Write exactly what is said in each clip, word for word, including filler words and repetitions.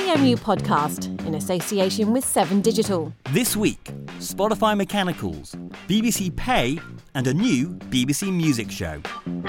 C M U podcast in association with Seven Digital. This week, Spotify Mechanicals, B B C Pay, and a new B B C Music show.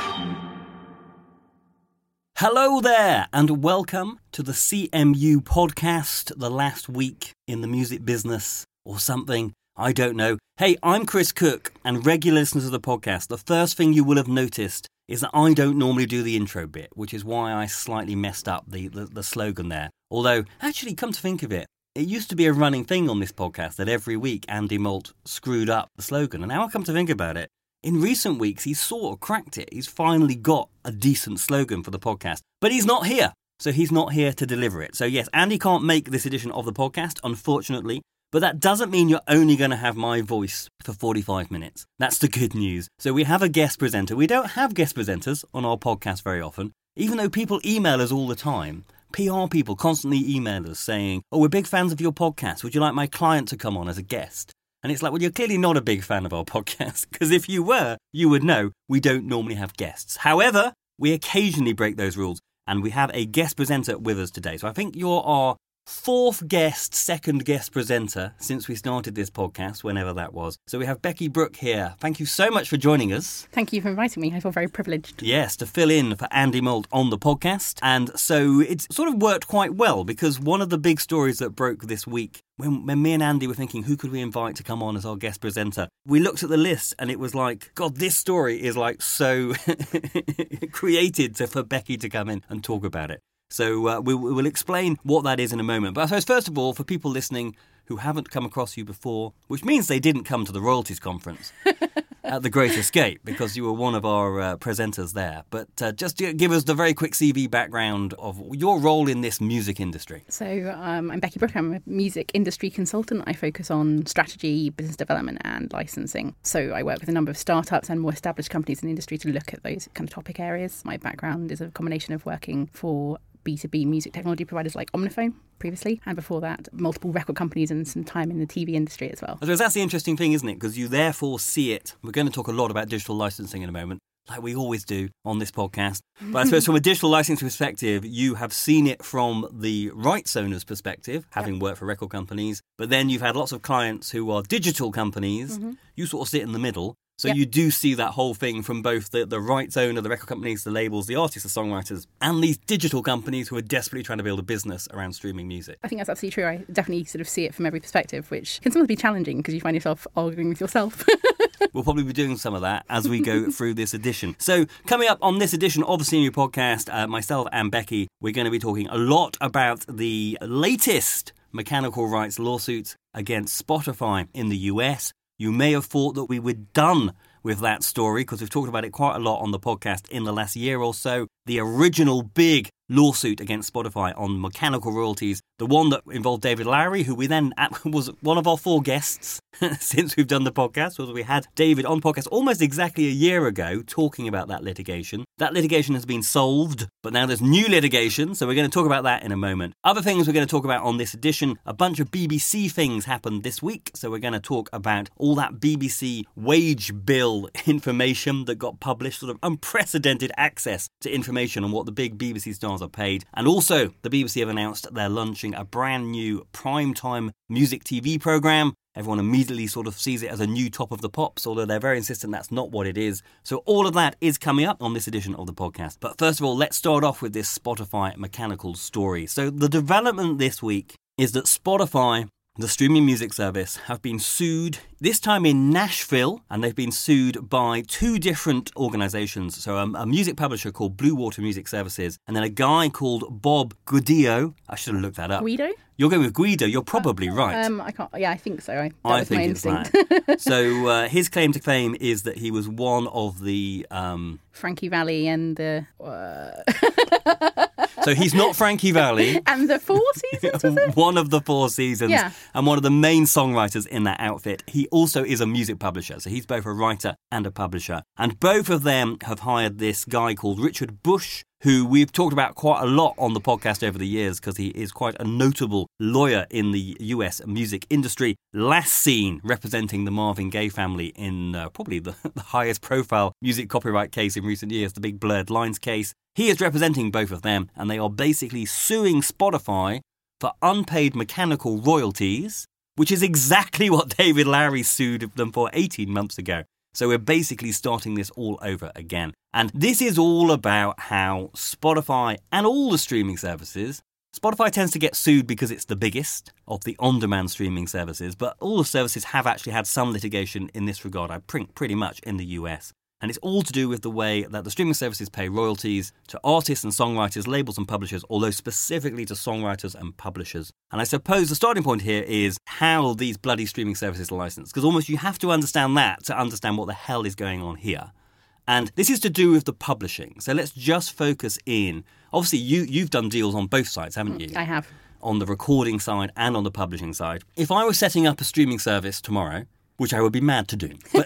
Hello there, and welcome to the C M U podcast, the last week in the music business, or something, I don't know. Hey, I'm Chris Cook, and regular listeners of the podcast, the first thing you will have noticed is that I don't normally do the intro bit, which is why I slightly messed up the, the, the slogan there. Although, actually, come to think of it, it used to be a running thing on this podcast that every week Andy Malt screwed up the slogan. And now I come to think about it, in recent weeks he's sort of cracked it. He's finally got a decent slogan for the podcast. But he's not here. So he's not here to deliver it. So yes, Andy can't make this edition of the podcast, unfortunately. But that doesn't mean you're only going to have my voice for forty-five minutes. That's the good news. So we have a guest presenter. We don't have guest presenters on our podcast very often, even though people email us all the time. P R people constantly email us saying, oh, we're big fans of your podcast. Would you like my client to come on as a guest? And it's like, well, you're clearly not a big fan of our podcast, because if you were, you would know we don't normally have guests. However, we occasionally break those rules, and we have a guest presenter with us today. So I think you're our fourth guest, second guest presenter since we started this podcast, whenever that was. So we have Becky Brooke here. Thank you so much for joining us. Thank you for inviting me. I feel very privileged. Yes, to fill in for Andy Malt on the podcast. And so it's sort of worked quite well, because one of the big stories that broke this week, when, when me and Andy were thinking, who could we invite to come on as our guest presenter? We looked at the list and it was like, God, this story is like so created to, for Becky to come in and talk about it. So uh, we, we will explain what that is in a moment. But I suppose, first of all, for people listening who haven't come across you before, which means they didn't come to the Royalties Conference at The Great Escape, because you were one of our uh, presenters there. But uh, just give us the very quick C V background of your role in this music industry. So um, I'm Becky Brooke. I'm a music industry consultant. I focus on strategy, business development and licensing. So I work with a number of startups and more established companies in the industry to look at those kind of topic areas. My background is a combination of working for B two B music technology providers like Omnifone previously, and before that, multiple record companies and some time in the T V industry as well. I suppose that's the interesting thing, isn't it? Because you therefore see it. We're going to talk a lot about digital licensing in a moment, like we always do on this podcast. But I suppose from a digital licensing perspective, you have seen it from the rights owner's perspective, having yep. worked for record companies. But then you've had lots of clients who are digital companies. Mm-hmm. You sort of sit in the middle. So yep. you do see that whole thing from both the, the rights owner, the record companies, the labels, the artists, the songwriters, and these digital companies who are desperately trying to build a business around streaming music. I think that's absolutely true. I definitely sort of see it from every perspective, which can sometimes be challenging because you find yourself arguing with yourself. We'll probably be doing some of that as we go through this edition. So coming up on this edition of the C M U podcast, uh, myself and Becky, we're going to be talking a lot about the latest mechanical rights lawsuits against Spotify in the U S. You may have thought that we were done with that story because we've talked about it quite a lot on the podcast in the last year or so. The original big lawsuit against Spotify on mechanical royalties, the one that involved David Lowery, who we then was one of our four guests since we've done the podcast. So we had David on the podcast almost exactly a year ago talking about that litigation. That litigation has been solved, but now there's new litigation, so we're going to talk about that in a moment. Other things we're going to talk about on this edition, a bunch of B B C things happened this week, so we're going to talk about all that B B C wage bill information that got published, sort of unprecedented access to information on what the big B B C stars are paid. And also, the B B C have announced they're launching a brand new primetime music T V programme. Everyone immediately sort of sees it as a new Top of the Pops, although they're very insistent that's not what it is. So all of that is coming up on this edition of the podcast. But first of all, let's start off with this Spotify mechanical story. So the development this week is that Spotify, the streaming music service, have been sued, this time in Nashville, and they've been sued by two different organisations. So um, a music publisher called Blue Water Music Services, and then a guy called Bob Guido. I should have looked that up. Guido? You're going with Guido. You're probably uh, right. Um, I can't. Yeah, I think so. I, that I was think my it's instinct. that. So uh, his claim to fame is that he was one of the um... Frankie Valli and the. Uh... So he's not Frankie Valli. And the Four Seasons, was it? One of the Four Seasons. Yeah. And one of the main songwriters in that outfit. He also is a music publisher. So he's both a writer and a publisher. And both of them have hired this guy called Richard Bush, who we've talked about quite a lot on the podcast over the years because he is quite a notable lawyer in the U S music industry. Last seen representing the Marvin Gaye family in uh, probably the, the highest profile music copyright case in recent years, the big Blurred Lines case. He is representing both of them, and they are basically suing Spotify for unpaid mechanical royalties, which is exactly what David Lowery sued them for eighteen months ago. So we're basically starting this all over again. And this is all about how Spotify and all the streaming services, Spotify tends to get sued because it's the biggest of the on-demand streaming services, but all the services have actually had some litigation in this regard, I think pretty much in the U S. And it's all to do with the way that the streaming services pay royalties to artists and songwriters, labels and publishers, although specifically to songwriters and publishers. And I suppose the starting point here is how these bloody streaming services are licensed, because almost you have to understand that to understand what the hell is going on here. And this is to do with the publishing. So let's just focus in. Obviously, you, you've done deals on both sides, haven't you? I have. On the recording side and on the publishing side. If I was setting up a streaming service tomorrow, which I would be mad to do. But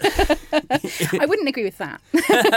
I wouldn't agree with that.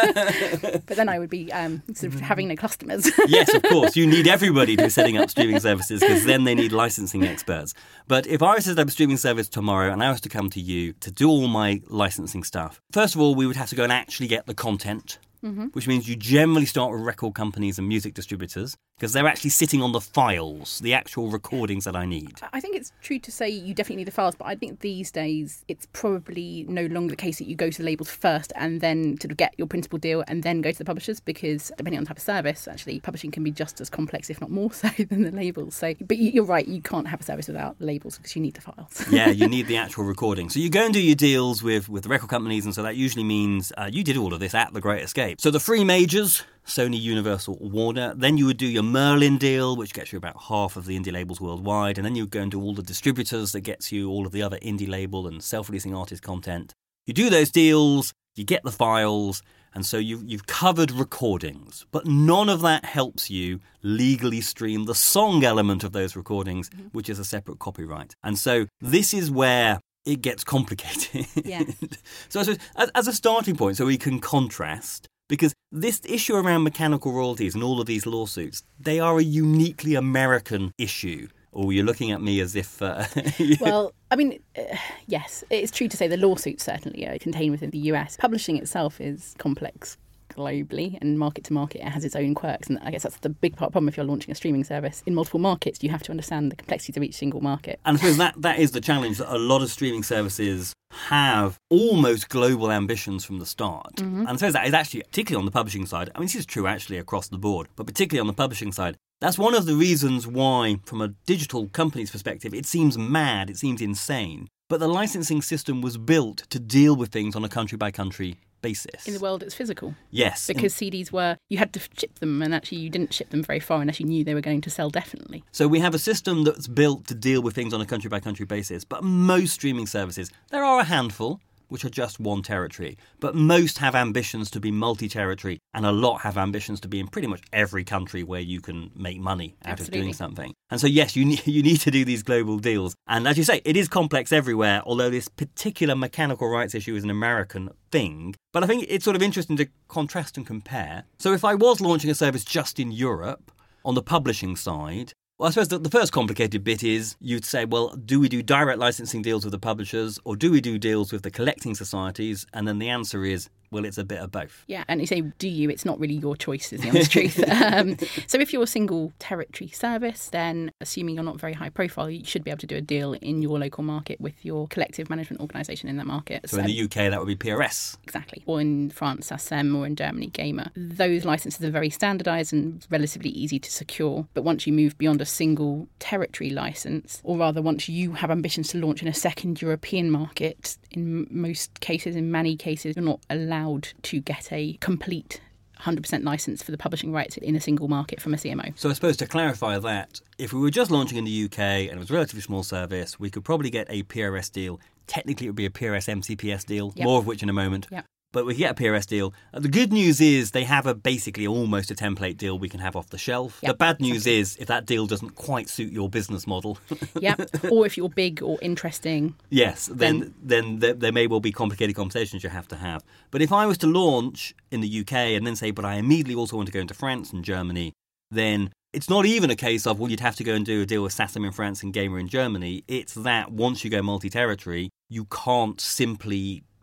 But then I would be um, sort of having no customers. Yes, of course. You need everybody to be setting up streaming services because then they need licensing experts. But if I was to set up a streaming service tomorrow and I was to come to you to do all my licensing stuff, first of all, we would have to go and actually get the content. Mm-hmm. Which means you generally start with record companies and music distributors because they're actually sitting on the files, the actual recordings that I need. I think it's true to say you definitely need the files, but I think these days it's probably no longer the case that you go to the labels first and then sort of get your principal deal and then go to the publishers, because depending on the type of service, actually publishing can be just as complex, if not more so, than the labels. So, but you're right, you can't have a service without labels because you need the files. Yeah, you need the actual recording. So you go and do your deals with, with the record companies, and so that usually means uh, you did all of this at The Great Escape. So the three majors, Sony, Universal, Warner. Then you would do your Merlin deal, which gets you about half of the indie labels worldwide. And then you would go and do all the distributors that gets you all of the other indie label and self-releasing artist content. You do those deals, you get the files, and so you've, you've covered recordings. But none of that helps you legally stream the song element of those recordings, mm-hmm. which is a separate copyright. And so this is where it gets complicated. Yeah. So I suppose as, as a starting point, so we can contrast, because this issue around mechanical royalties and all of these lawsuits, they are a uniquely American issue. Or you're looking at me as if... Uh, well, I mean, uh, yes, it's true to say the lawsuits certainly are contained within the U S. Publishing itself is complex globally, and market to market it has its own quirks, and I guess that's the big part problem if you're launching a streaming service in multiple markets. You have to understand the complexities of each single market. And I suppose that, that is the challenge, that a lot of streaming services have almost global ambitions from the start. Mm-hmm. And I suppose that is actually, particularly on the publishing side, I mean, this is true actually across the board, but particularly on the publishing side, that's one of the reasons why, from a digital company's perspective, it seems mad, it seems insane. But the licensing system was built to deal with things on a country-by-country basis. In the world, it's physical. Yes. Because C Ds were, you had to ship them, and actually you didn't ship them very far unless you knew they were going to sell definitely. So we have a system that's built to deal with things on a country-by-country basis, but most streaming services, there are a handful which are just one territory, but most have ambitions to be multi-territory, and a lot have ambitions to be in pretty much every country where you can make money out Absolutely. of doing something. And so yes, you need, you need to do these global deals. And as you say, it is complex everywhere, although this particular mechanical rights issue is an American thing. But I think it's sort of interesting to contrast and compare. So if I was launching a service just in Europe, on the publishing side, well, I suppose the, the first complicated bit is you'd say, well, do we do direct licensing deals with the publishers, or do we do deals with the collecting societies? And then the answer is, well, it's a bit of both. Yeah, and you say, do you? It's not really your choice, is the honest truth. Um, so if you're a single territory service, then assuming you're not very high profile, you should be able to do a deal in your local market with your collective management organisation in that market. So, so in the U K, that would be P R S. Exactly. Or in France, A S M, or in Germany, Gamer. Those licenses are very standardised and relatively easy to secure. But once you move beyond a single territory licence, or rather once you have ambitions to launch in a second European market, in most cases, in many cases, you're not allowed to get a complete one hundred percent licence for the publishing rights in a single market from a C M O. So I suppose to clarify that, if we were just launching in the U K and it was a relatively small service, we could probably get a P R S deal. Technically, it would be a P R S M C P S deal, yep. more of which in a moment. Yep. But we can get a P R S deal. Uh, the good news is they have a basically almost a template deal we can have off the shelf. Yep, the bad news exactly. is if that deal doesn't quite suit your business model. Yep. Or if you're big or interesting. Yes, then then, then there, there may well be complicated conversations you have to have. But if I was to launch in the U K and then say, but I immediately also want to go into France and Germany, then it's not even a case of, well, you'd have to go and do a deal with Sassam in France and Gamer in Germany. It's that once you go multi-territory, you can't simply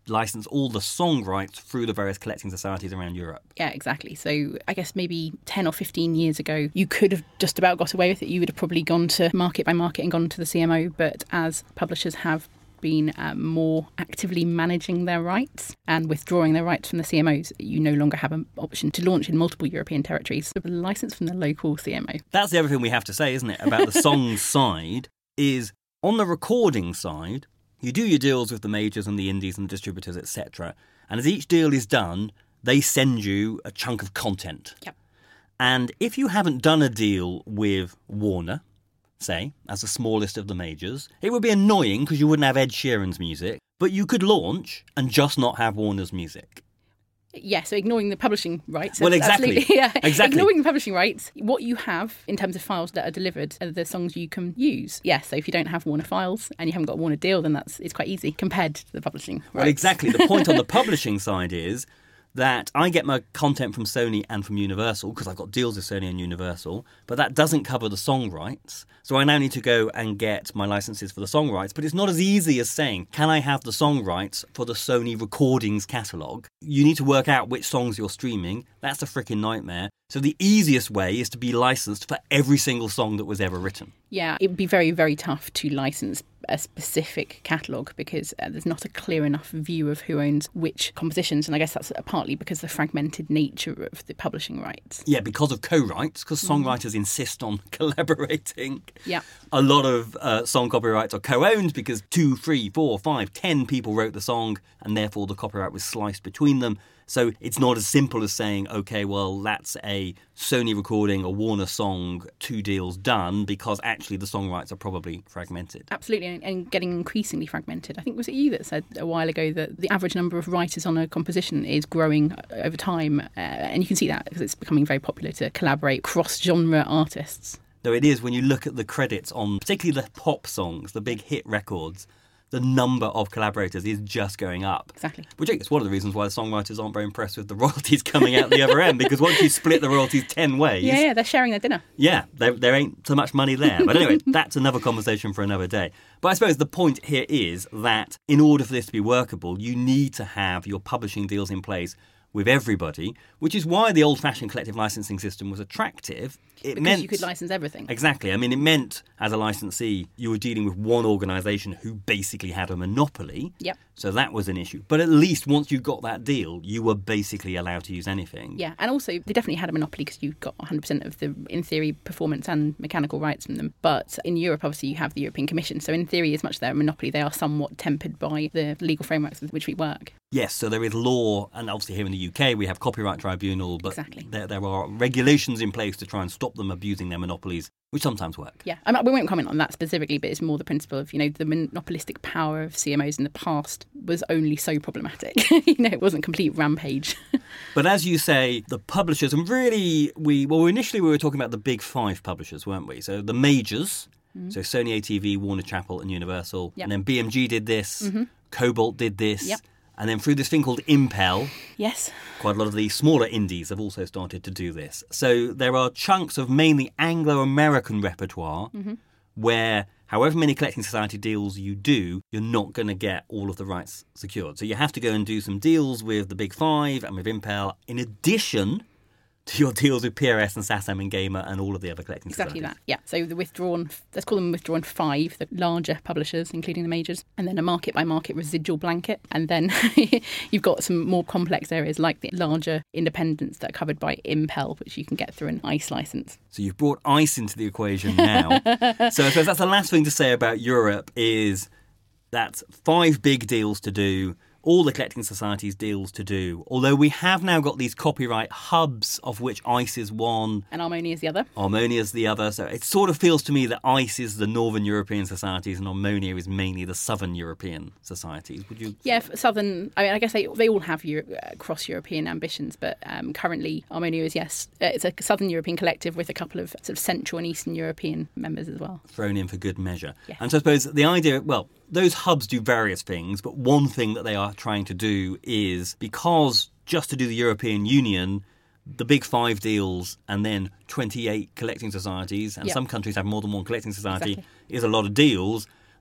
license all the song rights through the various collecting societies around Europe. Yeah, exactly. So I guess maybe ten or fifteen years ago, you could have just about got away with it. You would have probably gone to market by market and gone to the C M O. But as publishers have been um, more actively managing their rights and withdrawing their rights from the C M Os, you no longer have an option to launch in multiple European territories. So a license from the local C M O. That's the other thing we have to say, isn't it, about the songs side, is on the recording side, you do your deals with the majors and the indies and the distributors, et cetera. And as each deal is done, they send you a chunk of content. Yep. And if you haven't done a deal with Warner, say, as the smallest of the majors, it would be annoying because you wouldn't have Ed Sheeran's music, but you could launch and just not have Warner's music. Yeah, so ignoring the publishing rights. Well, exactly. Absolutely, yeah. Exactly. Ignoring the publishing rights, what you have in terms of files that are delivered are the songs you can use. Yeah, so if you don't have Warner files and you haven't got a Warner deal, then that's it's quite easy compared to the publishing rights. Well, exactly. The point on the publishing side is that I get my content from Sony and from Universal because I've got deals with Sony and Universal, but that doesn't cover the song rights. So I now need to go and get my licenses for the song rights. But it's not as easy as saying, can I have the song rights for the Sony recordings catalogue? You need to work out which songs you're streaming. That's a freaking nightmare. So the easiest way is to be licensed for every single song that was ever written. Yeah, it would be very, very tough to license a specific catalogue because uh, there's not a clear enough view of who owns which compositions. And I guess that's partly because of the fragmented nature of the publishing rights. Yeah, because of co-writes, because songwriters mm. insist on collaborating. Yeah. A lot of uh, song copyrights are co-owned because two, three, four, five, ten people wrote the song and therefore the copyright was sliced between them. So it's not as simple as saying, OK, well, that's a Sony recording, a Warner song, two deals done, because actually the song rights are probably fragmented. Absolutely, and getting increasingly fragmented. I think was it you that said a while ago that the average number of writers on a composition is growing over time. Uh, and you can see that because it's becoming very popular to collaborate cross-genre artists. Though it is, when you look at the credits on particularly the pop songs, the big hit records, the number of collaborators is just going up. Exactly. Which is one of the reasons why the songwriters aren't very impressed with the royalties coming out the other end, because once you split the royalties ten ways... Yeah, yeah, they're sharing their dinner. Yeah, there, there ain't so much money there. But anyway, that's another conversation for another day. But I suppose the point here is that in order for this to be workable, you need to have your publishing deals in place with everybody, which is why the old-fashioned collective licensing system was attractive. It because meant, you could license everything. Exactly. I mean, it meant, as a licensee, you were dealing with one organisation who basically had a monopoly. Yep. So that was an issue. But at least once you got that deal, you were basically allowed to use anything. Yeah, and also they definitely had a monopoly because you got one hundred percent of the, in theory, performance and mechanical rights from them. But in Europe, obviously, you have the European Commission. So in theory, as much as they're a monopoly, they are somewhat tempered by the legal frameworks with which we work. Yes, so there is law, and obviously here in the U K we have Copyright Tribunal, but exactly. there, there are regulations in place to try and stop them abusing their monopolies, which sometimes work. Yeah, I mean, we won't comment on that specifically, but it's more the principle of, you know, the monopolistic power of C M Os in the past was only so problematic. You know, it wasn't complete rampage. But as you say, the publishers, and really, we well, initially we were talking about the big five publishers, weren't we? So the majors, mm-hmm. so Sony A T V, Warner Chappell and Universal, yep. and then B M G did this, mm-hmm. Cobalt did this, yep. and then through this thing called Impel, yes, quite a lot of the smaller indies have also started to do this. So there are chunks of mainly Anglo-American repertoire mm-hmm. where however many collecting society deals you do, you're not going to get all of the rights secured. So you have to go and do some deals with the Big Five and with Impel, in addition to your deals with P R S and SASAM and Gamer and all of the other collecting exactly societies. Exactly that, yeah. So the withdrawn, let's call them withdrawn five, the larger publishers, including the majors, and then a market-by-market residual blanket. And then you've got some more complex areas like the larger independents that are covered by Impel, which you can get through an ICE licence. So you've brought ICE into the equation now. So I suppose that's the last thing to say about Europe is that's five big deals to do, all the collecting societies deals to do. Although we have now got these copyright hubs, of which ICE is one. And Harmonia is the other. Harmonia is the other. So it sort of feels to me that ICE is the Northern European societies and Harmonia is mainly the Southern European societies. Would you? Yeah, Southern, I mean, I guess they they all have Euro, uh, cross-European ambitions, but um, currently Harmonia is, yes, uh, it's a Southern European collective with a couple of sort of Central and Eastern European members as well. Thrown in for good measure. Yeah. And so I suppose the idea, well, those hubs do various things, but one thing that they are trying to do is, because just to do the European Union, the big five deals and then twenty-eight collecting societies, and yep. some countries have more than one collecting society, exactly. is a lot of deals.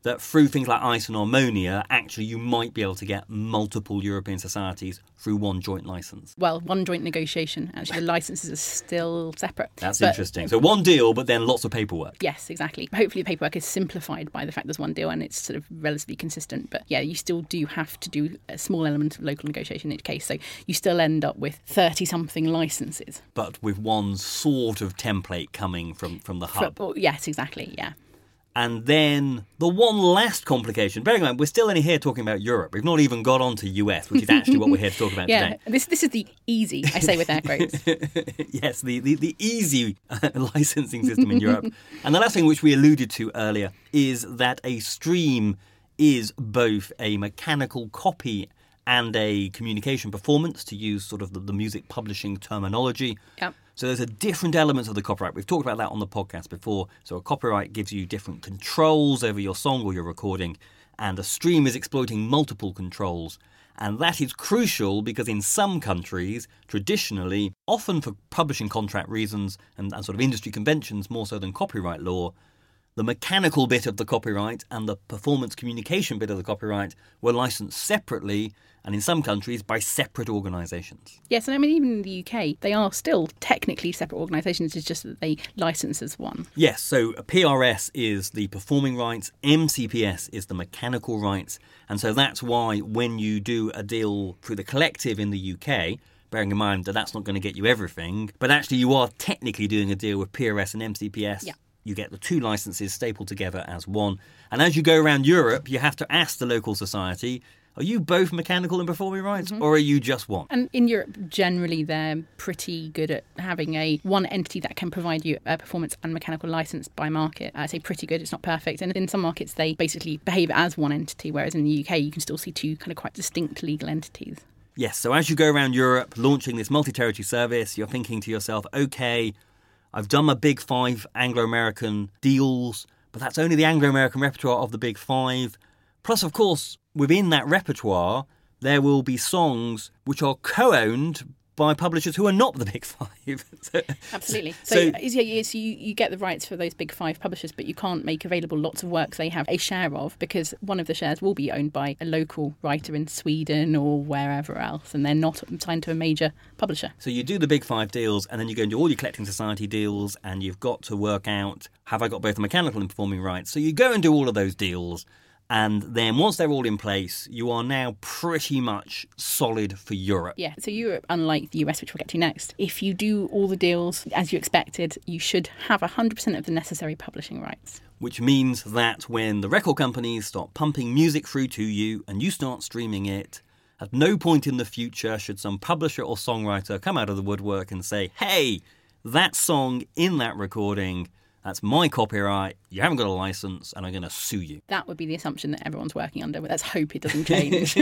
that through things like ICE and Harmonia, actually you might be able to get multiple European societies through one joint licence. Well, one joint negotiation. Actually, the licences are still separate. That's but, interesting. So one deal, but then lots of paperwork. Yes, exactly. Hopefully the paperwork is simplified by the fact there's one deal and it's sort of relatively consistent. But yeah, you still do have to do a small element of local negotiation in each case. So you still end up with thirty-something licences. But with one sort of template coming from, from the hub. For, yes, exactly, yeah. And then the one last complication, bearing in mind, we're still only here talking about Europe. We've not even got on to U S, which is actually what we're here to talk about yeah, today. This this is the easy, I say with air quotes. Yes, the, the, the easy licensing system in Europe. And the last thing which we alluded to earlier is that a stream is both a mechanical copy and a communication performance, to use sort of the, the music publishing terminology. Yep. So there's a different elements of the copyright. We've talked about that on the podcast before. So a copyright gives you different controls over your song or your recording, and a stream is exploiting multiple controls. And that is crucial because in some countries, traditionally, often for publishing contract reasons and, and sort of industry conventions more so than copyright law, the mechanical bit of the copyright and the performance communication bit of the copyright were licensed separately, and in some countries by separate organisations. Yes, and I mean, even in the U K, they are still technically separate organisations, it's just that they license as one. Yes, so P R S is the performing rights, M C P S is the mechanical rights, and so that's why when you do a deal through the collective in the U K, bearing in mind that that's not going to get you everything, but actually you are technically doing a deal with P R S and M C P S. Yeah. You get the two licenses stapled together as one. And as you go around Europe, you have to ask the local society, are you both mechanical and performing rights, mm-hmm. or are you just one? And in Europe, generally, they're pretty good at having a one entity that can provide you a performance and mechanical license by market. I say pretty good, it's not perfect. And in some markets, they basically behave as one entity, whereas in the U K, you can still see two kind of quite distinct legal entities. Yes, so as you go around Europe launching this multi-territory service, you're thinking to yourself, OK, I've done my big five Anglo-American deals, but that's only the Anglo-American repertoire of the big five. Plus, of course, within that repertoire, there will be songs which are co-owned by publishers who are not the big five. so, Absolutely. So, so yeah, yeah, so you, you get the rights for those big five publishers, but you can't make available lots of works they have a share of, because one of the shares will be owned by a local writer in Sweden or wherever else, and they're not signed to a major publisher. So you do the big five deals, and then you go and do all your collecting society deals, and you've got to work out, have I got both the mechanical and performing rights? So you go and do all of those deals, and then once they're all in place, you are now pretty much solid for Europe. Yeah, so Europe, unlike the U S, which we'll get to next, if you do all the deals as you expected, you should have one hundred percent of the necessary publishing rights. Which means that when the record companies start pumping music through to you and you start streaming it, at no point in the future should some publisher or songwriter come out of the woodwork and say, hey, that song in that recording, that's my copyright, you haven't got a licence, and I'm going to sue you. That would be the assumption that everyone's working under, but let's hope it doesn't change.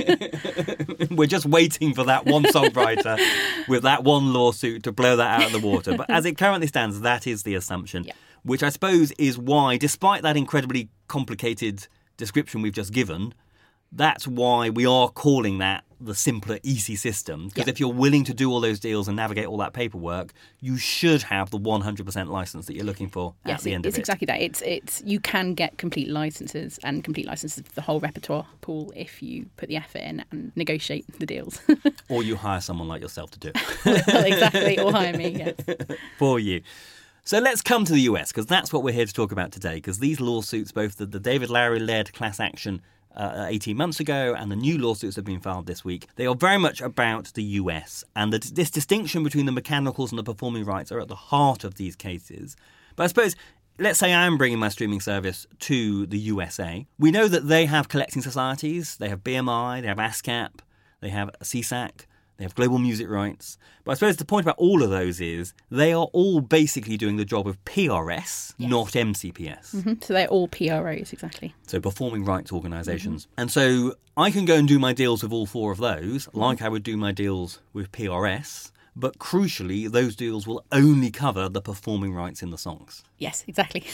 We're just waiting for that one songwriter with that one lawsuit to blow that out of the water. But as it currently stands, that is the assumption, yeah. Which I suppose is why, despite that incredibly complicated description we've just given, that's why we are calling that the simpler, easy system. Because yeah. if you're willing to do all those deals and navigate all that paperwork, you should have the one hundred percent licence that you're looking for yes, at the end it's of it. It's exactly that. It's it's you can get complete licences and complete licences for the whole repertoire pool if you put the effort in and negotiate the deals. Or you hire someone like yourself to do it. Well, exactly, or hire me, yes. For you. So let's come to the U S, because that's what we're here to talk about today, because these lawsuits, both the, the David Lowery-led class action Uh, eighteen months ago and the new lawsuits have been filed this week, they are very much about the U S, and the, this distinction between the mechanicals and the performing rights are at the heart of these cases. But I suppose, let's say I'm bringing my streaming service to the U S A. We know that they have collecting societies, they have B M I, they have ASCAP, they have C S A C, they have global music rights. But I suppose the point about all of those is they are all basically doing the job of P R S, yes. not M C P S. Mm-hmm. So they're all P R Os, exactly. So performing rights organisations. Mm-hmm. And so I can go and do my deals with all four of those, like I would do my deals with P R S. But crucially, those deals will only cover the performing rights in the songs. Yes, exactly.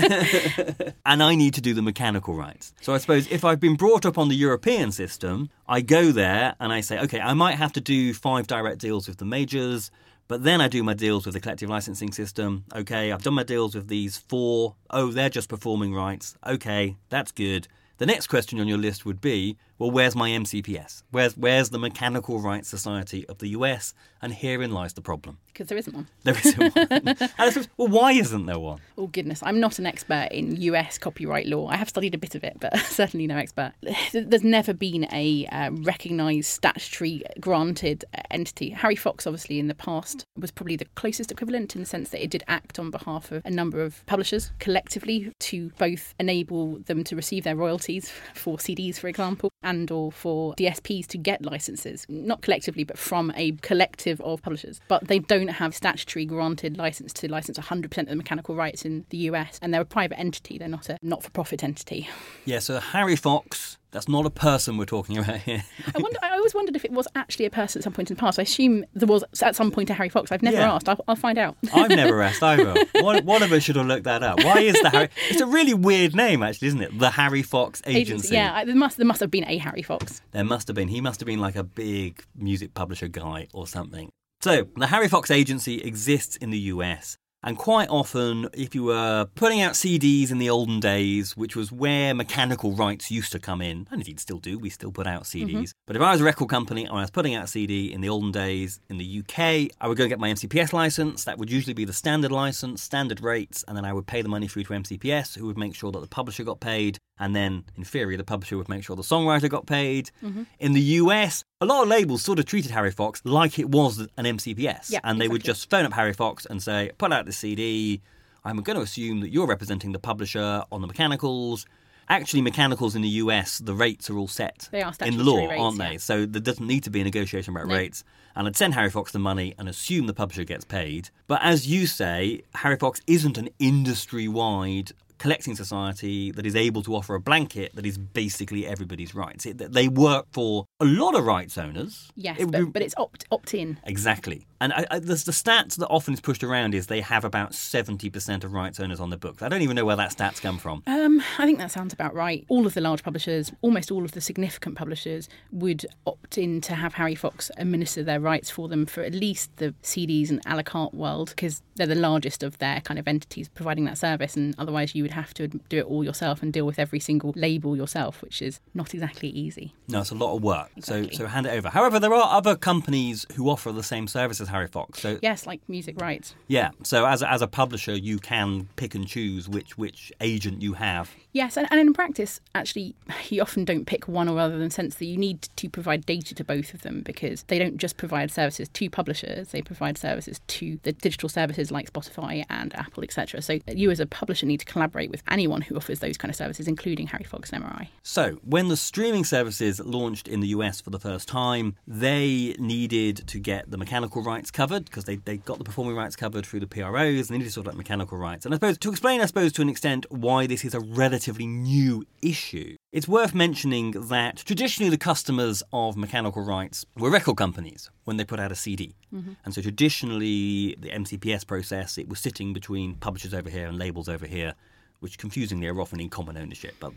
And I need to do the mechanical rights. So I suppose if I've been brought up on the European system, I go there and I say, OK, I might have to do five direct deals with the majors, but then I do my deals with the collective licensing system. OK, I've done my deals with these four. Oh, they're just performing rights. OK, that's good. The next question on your list would be, well, where's my M C P S? Where's where's the Mechanical Rights Society of the U S? And herein lies the problem. Because there isn't one. There isn't one. And I suppose, well, why isn't there one? Oh, goodness. I'm not an expert in U S copyright law. I have studied a bit of it, but certainly no expert. There's never been a uh, recognised statutory granted entity. Harry Fox, obviously, in the past was probably the closest equivalent in the sense that it did act on behalf of a number of publishers collectively to both enable them to receive their royalties for C Ds, for example, and or for D S Ps to get licences, not collectively, but from a collective of publishers. But they don't have statutory granted licence to license one hundred percent of the mechanical rights in the U S, and they're a private entity, they're not a not-for-profit entity. Yeah, so Harry Fox, that's not a person we're talking about here. I wonder. I always wondered if it was actually a person at some point in the past. I assume there was at some point a Harry Fox. I've never Yeah. asked. I'll, I'll find out. I've never asked either. One, one of us should have looked that up. Why is the Harry... It's a really weird name, actually, isn't it? The Harry Fox Agency. Yeah, I- there must there must have been a Harry Fox. There must have been. He must have been like a big music publisher guy or something. So, the Harry Fox Agency exists in the U S. And quite often, if you were putting out C Ds in the olden days, which was where mechanical rights used to come in, and indeed still do, we still put out C Ds. Mm-hmm. But if I was a record company and I was putting out a C D in the olden days in the U K, I would go and get my M C P S license. That would usually be the standard license, standard rates, and then I would pay the money through to M C P S, who would make sure that the publisher got paid. And then, in theory, the publisher would make sure the songwriter got paid. Mm-hmm. In the U S, a lot of labels sort of treated Harry Fox like it was an M C P S. Yeah, and they exactly. would just phone up Harry Fox and say, put out the C D. I'm going to assume that you're representing the publisher on the mechanicals. Actually, mechanicals in the U S, the rates are all set They are in law, statutory rates, aren't they? yeah. So there doesn't need to be a negotiation about No. rates. And I'd send Harry Fox the money and assume the publisher gets paid. But as you say, Harry Fox isn't an industry-wide collecting society that is able to offer a blanket that is basically everybody's rights. It, they work for a lot of rights owners. Yes, It would but, be- but it's opt opt in. Exactly. And I, I, the, the stats that often is pushed around is they have about seventy percent of rights owners on their books. I don't even know where that stats come from. Um, I think that sounds about right. All of the large publishers, almost all of the significant publishers, would opt in to have Harry Fox administer their rights for them for at least the C Ds and a la carte world, because they're the largest of their kind of entities providing that service, and otherwise you would have to do it all yourself and deal with every single label yourself, which is not exactly easy. No, it's a lot of work. Exactly. So so hand it over. However, there are other companies who offer the same service as Harry Fox. So Yes, like music rights. yeah, so as a, as a publisher, you can pick and choose which which agent you have. Yes, and, and in practice, actually, you often don't pick one or other in the sense that you need to provide data to both of them, because they don't just provide services to publishers, they provide services to the digital services like Spotify and Apple, et cetera. So you as a publisher need to collaborate with anyone who offers those kind of services, including Harry Fox and M R I. So, when the streaming services launched in the U S for the first time, they needed to get the mechanical rights covered because they, they got the performing rights covered through the P R Os, and they needed to sort out mechanical rights. And I suppose, to explain, I suppose, to an extent why this is a relatively new issue, it's worth mentioning that traditionally the customers of mechanical rights were record companies when they put out a C D. Mm-hmm. And so traditionally, the M C P S process, it was sitting between publishers over here and labels over here, which confusingly are often in common ownership, but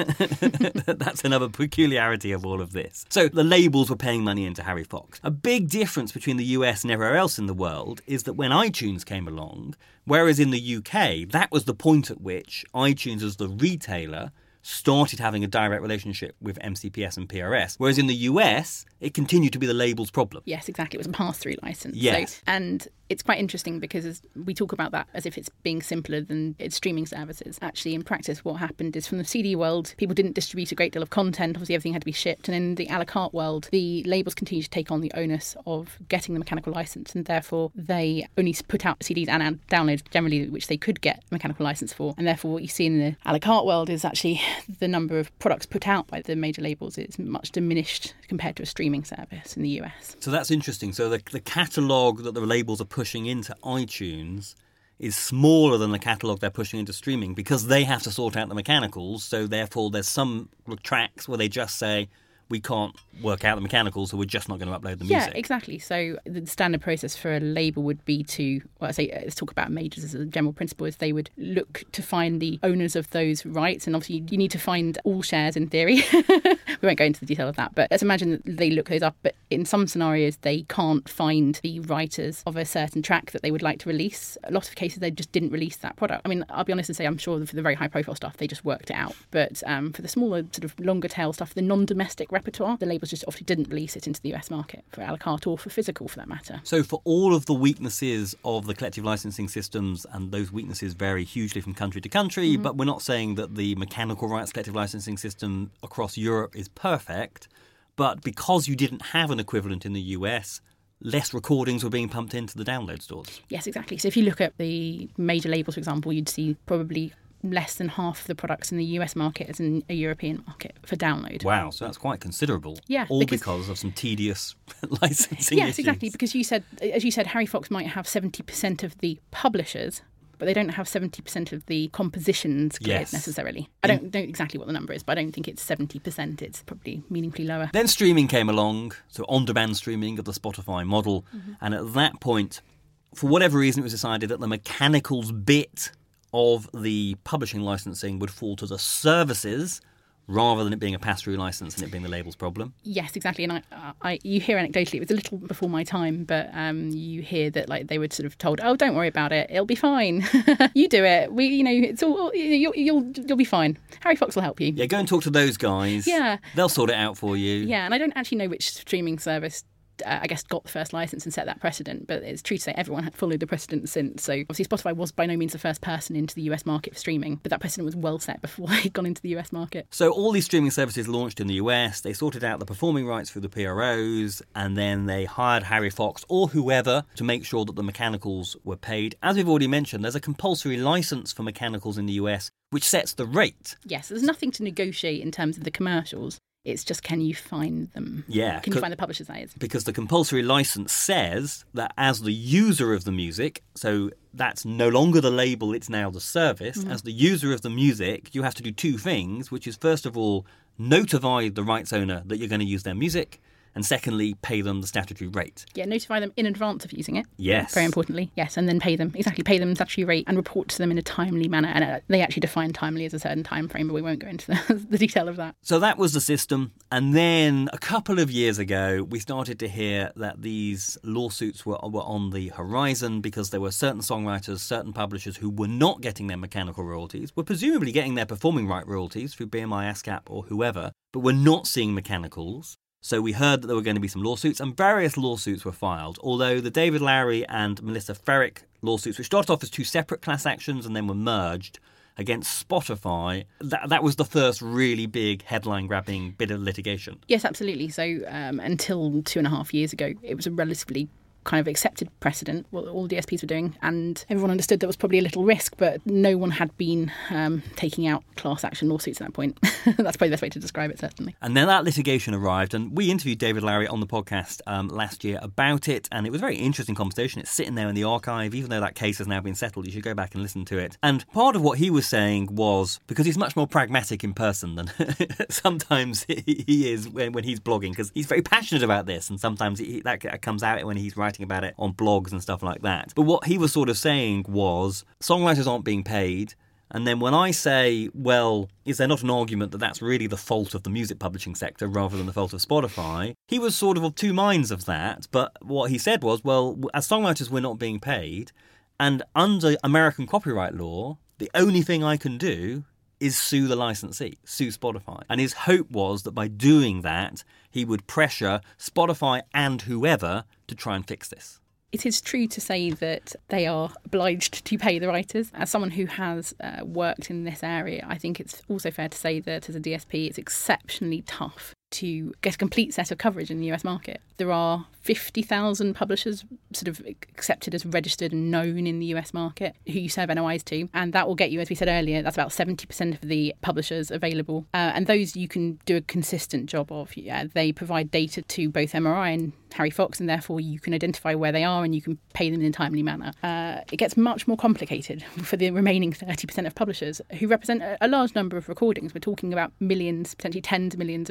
that's another peculiarity of all of this. So the labels were paying money into Harry Fox. A big difference between the U S and everywhere else in the world is that when iTunes came along, whereas in the U K, that was the point at which iTunes as the retailer started having a direct relationship with M C P S and P R S, whereas in the U S, it continued to be the label's problem. Yes, exactly. It was a pass-through license. Yes. So, and it's quite interesting because as we talk about that as if it's being simpler than its streaming services. Actually, in practice, what happened is from the C D world, people didn't distribute a great deal of content. Obviously, everything had to be shipped. And in the a la carte world, the labels continued to take on the onus of getting the mechanical license. And therefore, they only put out C Ds and and downloads generally, which they could get a mechanical license for. And therefore, what you see in the a la carte world is actually the number of products put out by the major labels is much diminished compared to a streaming service in the U S. So that's interesting. So the, the catalogue that the labels are pushing into iTunes is smaller than the catalogue they're pushing into streaming because they have to sort out the mechanicals. So therefore there's some tracks where they just say, we can't work out the mechanicals, so we're just not going to upload the yeah, music. Yeah, exactly. So the standard process for a label would be to, well, I say, let's talk about majors as a general principle, is they would look to find the owners of those rights. And obviously you need to find all shares in theory. We won't go into the detail of that, but let's imagine that they look those up. But in some scenarios, they can't find the writers of a certain track that they would like to release. A lot of cases, they just didn't release that product. I mean, I'll be honest and say I'm sure for the very high profile stuff, they just worked it out. But um, for the smaller, sort of longer tail stuff, the non-domestic repertoire, the labels just often didn't release it into the U S market for a la carte or for physical for that matter. So for all of the weaknesses of the collective licensing systems, and those weaknesses vary hugely from country to country, mm-hmm. but we're not saying that the mechanical rights collective licensing system across Europe is perfect, but because you didn't have an equivalent in the U S, less recordings were being pumped into the download stores. Yes, exactly. So if you look at the major labels, for example, you'd see probably less than half of the products in the U S market as in a European market for download. Wow, so that's quite considerable. Yeah. All because, because of some tedious licensing Yes, issues. exactly, because you said, as you said, Harry Fox might have seventy percent of the publishers, but they don't have seventy percent of the compositions cleared yes. necessarily. I don't know exactly what the number is, but I don't think it's seventy percent. It's probably meaningfully lower. Then streaming came along, so on-demand streaming of the Spotify model, mm-hmm. and at that point, for whatever reason, it was decided that the mechanicals bit of the publishing licensing would fall to the services rather than it being a pass-through license and it being the label's problem. Yes, exactly. And I, I, you hear anecdotally, it was a little before my time, but um, you hear that like they were sort of told, "Oh, don't worry about it. It'll be fine. You do it. We, you know, it's all you'll, you'll you'll be fine. Harry Fox will help you." Yeah, go and talk to those guys. Yeah, they'll sort it out for you. Yeah, and I don't actually know which streaming service Uh, I guess got the first license and set that precedent, but it's true to say everyone had followed the precedent since. So obviously Spotify was by no means the first person into the U S market for streaming, but that precedent was well set before they'd gone into the U S market. So all these streaming services launched in the U S, they sorted out the performing rights through the P R Os, and then they hired Harry Fox or whoever to make sure that the mechanicals were paid. As we've already mentioned, there's a compulsory license for mechanicals in the U S which sets the rate. Yes, there's nothing to negotiate in terms of the commercials. It's just, can you find them? Yeah. Can you find the publishers, that is? Because the compulsory license says that as the user of the music, so that's no longer the label, it's now the service, mm-hmm. as the user of the music, you have to do two things, which is first of all, notify the rights owner that you're going to use their music, and secondly, pay them the statutory rate. Yeah, notify them in advance of using it. Yes. Very importantly. Yes, and then pay them, exactly, pay them the statutory rate and report to them in a timely manner. And uh, they actually define timely as a certain time frame, but we won't go into the, the detail of that. So that was the system. And then a couple of years ago, we started to hear that these lawsuits were, were on the horizon because there were certain songwriters, certain publishers who were not getting their mechanical royalties, were presumably getting their performing right royalties through B M I, ASCAP or whoever, but were not seeing mechanicals. So we heard that there were going to be some lawsuits, and various lawsuits were filed, although the David Lowery and Melissa Ferrick lawsuits, which started off as two separate class actions and then were merged against Spotify, that, that was the first really big headline-grabbing bit of litigation. Yes, absolutely. So um, until two and a half years ago, it was a relatively kind of accepted precedent, what all D S Ps were doing, and everyone understood there was probably a little risk, but no one had been um, taking out class action lawsuits at that point. That's probably the best way to describe it, certainly. And then that litigation arrived, and we interviewed David Lowery on the podcast um, last year about it, and it was a very interesting conversation. It's sitting there in the archive, even though that case has now been settled. You should go back and listen to it. And part of what he was saying was, because he's much more pragmatic in person than sometimes he is when, when he's blogging, because he's very passionate about this, and sometimes he, that comes out when he's writing about it on blogs and stuff like that. But what he was sort of saying was songwriters aren't being paid, and then when I say, well, is there not an argument that that's really the fault of the music publishing sector rather than the fault of Spotify? He was sort of of two minds of that, but what he said was, well, as songwriters we're not being paid, and under American copyright law, the only thing I can do is sue the licensee, sue Spotify. And his hope was that by doing that, he would pressure Spotify and whoever to try and fix this. It is true to say that they are obliged to pay the writers. As someone who has uh, worked in this area, I think it's also fair to say that as a D S P, it's exceptionally tough to get a complete set of coverage in the U S market. There are fifty thousand publishers sort of accepted as registered and known in the U S market who you serve N O Is to, and that will get you, as we said earlier, that's about seventy percent of the publishers available, uh, and those you can do a consistent job of. Yeah, they provide data to both M R I and Harry Fox, and therefore you can identify where they are and you can pay them in a timely manner. Uh, it gets much more complicated for the remaining thirty percent of publishers who represent a, a large number of recordings. We're talking about millions, potentially tens of millions of recordings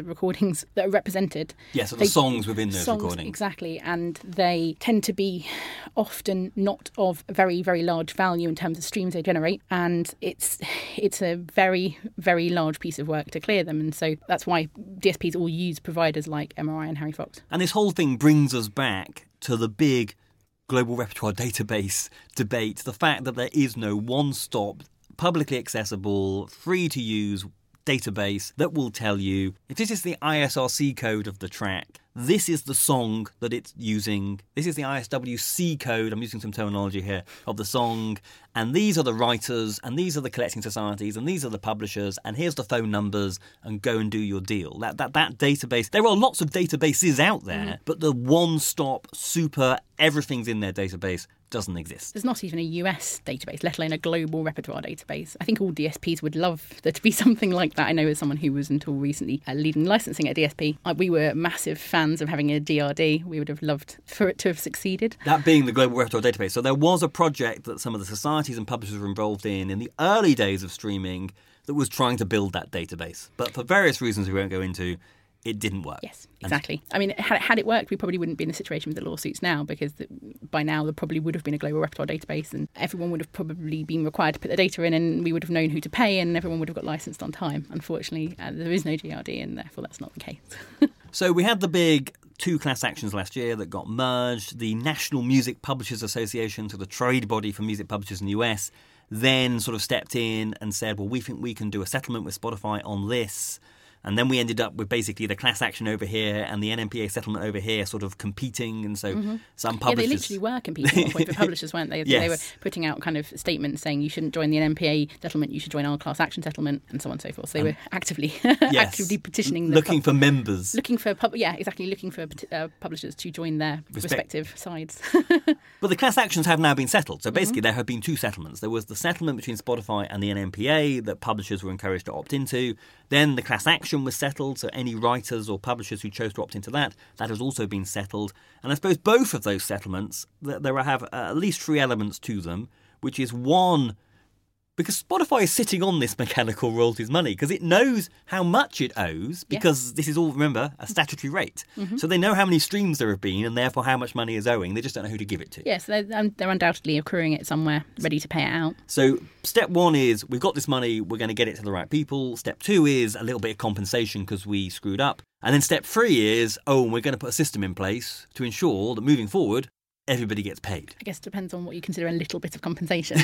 recordings that are represented. Yeah, so the They- songs within those songs, recordings. Exactly, and they tend to be often not of very, very large value in terms of streams they generate, and it's it's a very, very large piece of work to clear them, and so that's why D S Ps all use providers like M R I and Harry Fox. And this whole thing brings us back to the big global repertoire database debate, the fact that there is no one-stop, publicly accessible, free-to-use database that will tell you if this is the I S R C code of the track, this is the song that it's using, this is the I S W C code, I'm using some terminology here, of the song, and these are the writers, and these are the collecting societies, and these are the publishers, and here's the phone numbers, and go and do your deal. That that, that database, there are lots of databases out there, mm-hmm. but the one-stop, super, everything's in their database doesn't exist. There's not even a U S database, let alone a global repertoire database. I think all D S Ps would love there to be something like that. I know as someone who was until recently uh, leading licensing at D S P, uh, we were massive fans of having a D R D. We would have loved for it to have succeeded. That being the global repertoire database. So there was a project that some of the societies and publishers were involved in in the early days of streaming that was trying to build that database. But for various reasons we won't go into, it didn't work. Yes, exactly. I mean, had, had it worked, we probably wouldn't be in the situation with the lawsuits now, because the, by now there probably would have been a global repertoire database and everyone would have probably been required to put the data in, and we would have known who to pay, and everyone would have got licensed on time. Unfortunately, uh, there is no G R D, and therefore that's not the case. So we had the big two class actions last year that got merged. The National Music Publishers Association, so the trade body for music publishers in the U S, then sort of stepped in and said, well, we think we can do a settlement with Spotify on this. And then we ended up with basically the class action over here and the N M P A settlement over here sort of competing. And so mm-hmm. some publishers... Yeah, they literally were competing at one point for publishers, weren't they? Yes. They were putting out kind of statements saying you shouldn't join the N M P A settlement, you should join our class action settlement, and so on and so forth. So they um, were actively yes. actively petitioning... The looking pub- for members. Looking for... Pub- yeah, exactly. Looking for uh, publishers to join their Respect. respective sides. But the class actions have now been settled. So basically mm-hmm. there have been two settlements. There was the settlement between Spotify and the N M P A that publishers were encouraged to opt into. Then the class action was settled, so any writers or publishers who chose to opt into that, that has also been settled. And I suppose both of those settlements, there have at least three elements to them, which is one, because Spotify is sitting on this mechanical royalties money because it knows how much it owes, because yes. this is all, remember, a statutory rate. Mm-hmm. So they know how many streams there have been and therefore how much money is owing. They just don't know who to give it to. Yes, they're, um, they're undoubtedly accruing it somewhere, ready to pay it out. So step one is we've got this money, we're going to get it to the right people. Step two is a little bit of compensation because we screwed up. And then step three is, oh, we're going to put a system in place to ensure that moving forward, everybody gets paid. I guess it depends on what you consider a little bit of compensation.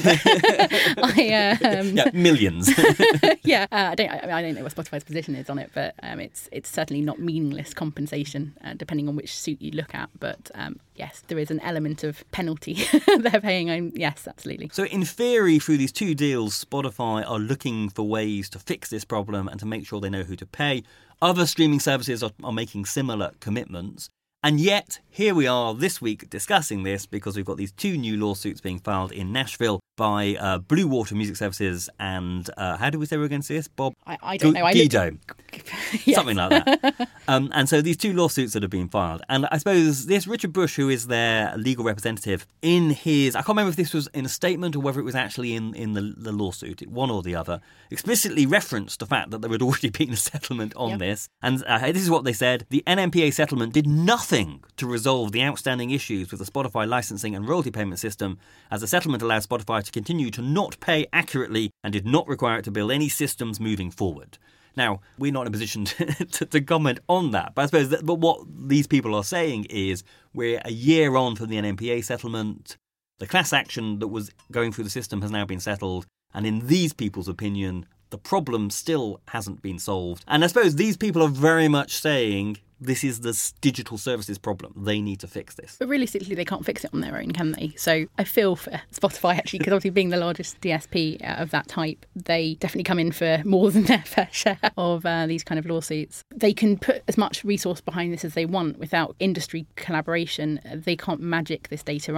I, um... yeah, millions. yeah, uh, I don't. I, I don't know what Spotify's position is on it, but um, it's it's certainly not meaningless compensation, uh, depending on which suit you look at. But um, yes, there is an element of penalty they're paying. I'm, yes, absolutely. So in theory, through these two deals, Spotify are looking for ways to fix this problem and to make sure they know who to pay. Other streaming services are, are making similar commitments. And yet, here we are this week discussing this because we've got these two new lawsuits being filed in Nashville by uh, Blue Water Music Services and, uh, how do we say we're going to see this, Bob? I, I don't know. Guido. Yes. Something like that. um, and so these two lawsuits that have been filed. And I suppose this Richard Bush, who is their legal representative, in his, I can't remember if this was in a statement or whether it was actually in, in the, the lawsuit, one or the other, explicitly referenced the fact that there had already been a settlement on yep. this. And uh, this is what they said. The N M P A settlement did nothing to resolve the outstanding issues with the Spotify licensing and royalty payment system, as the settlement allowed Spotify to continue to not pay accurately and did not require it to build any systems moving forward. Now, we're not in a position to, to, to comment on that, but I suppose that, but what these people are saying is we're a year on from the N M P A settlement, the class action that was going through the system has now been settled, and in these people's opinion, the problem still hasn't been solved. And I suppose these people are very much saying this is the digital services problem. They need to fix this. But realistically, they can't fix it on their own, can they? So I feel for Spotify, actually, because obviously being the largest D S P of that type, they definitely come in for more than their fair share of uh, these kind of lawsuits. They can put as much resource behind this as they want without industry collaboration. They can't magic this data up.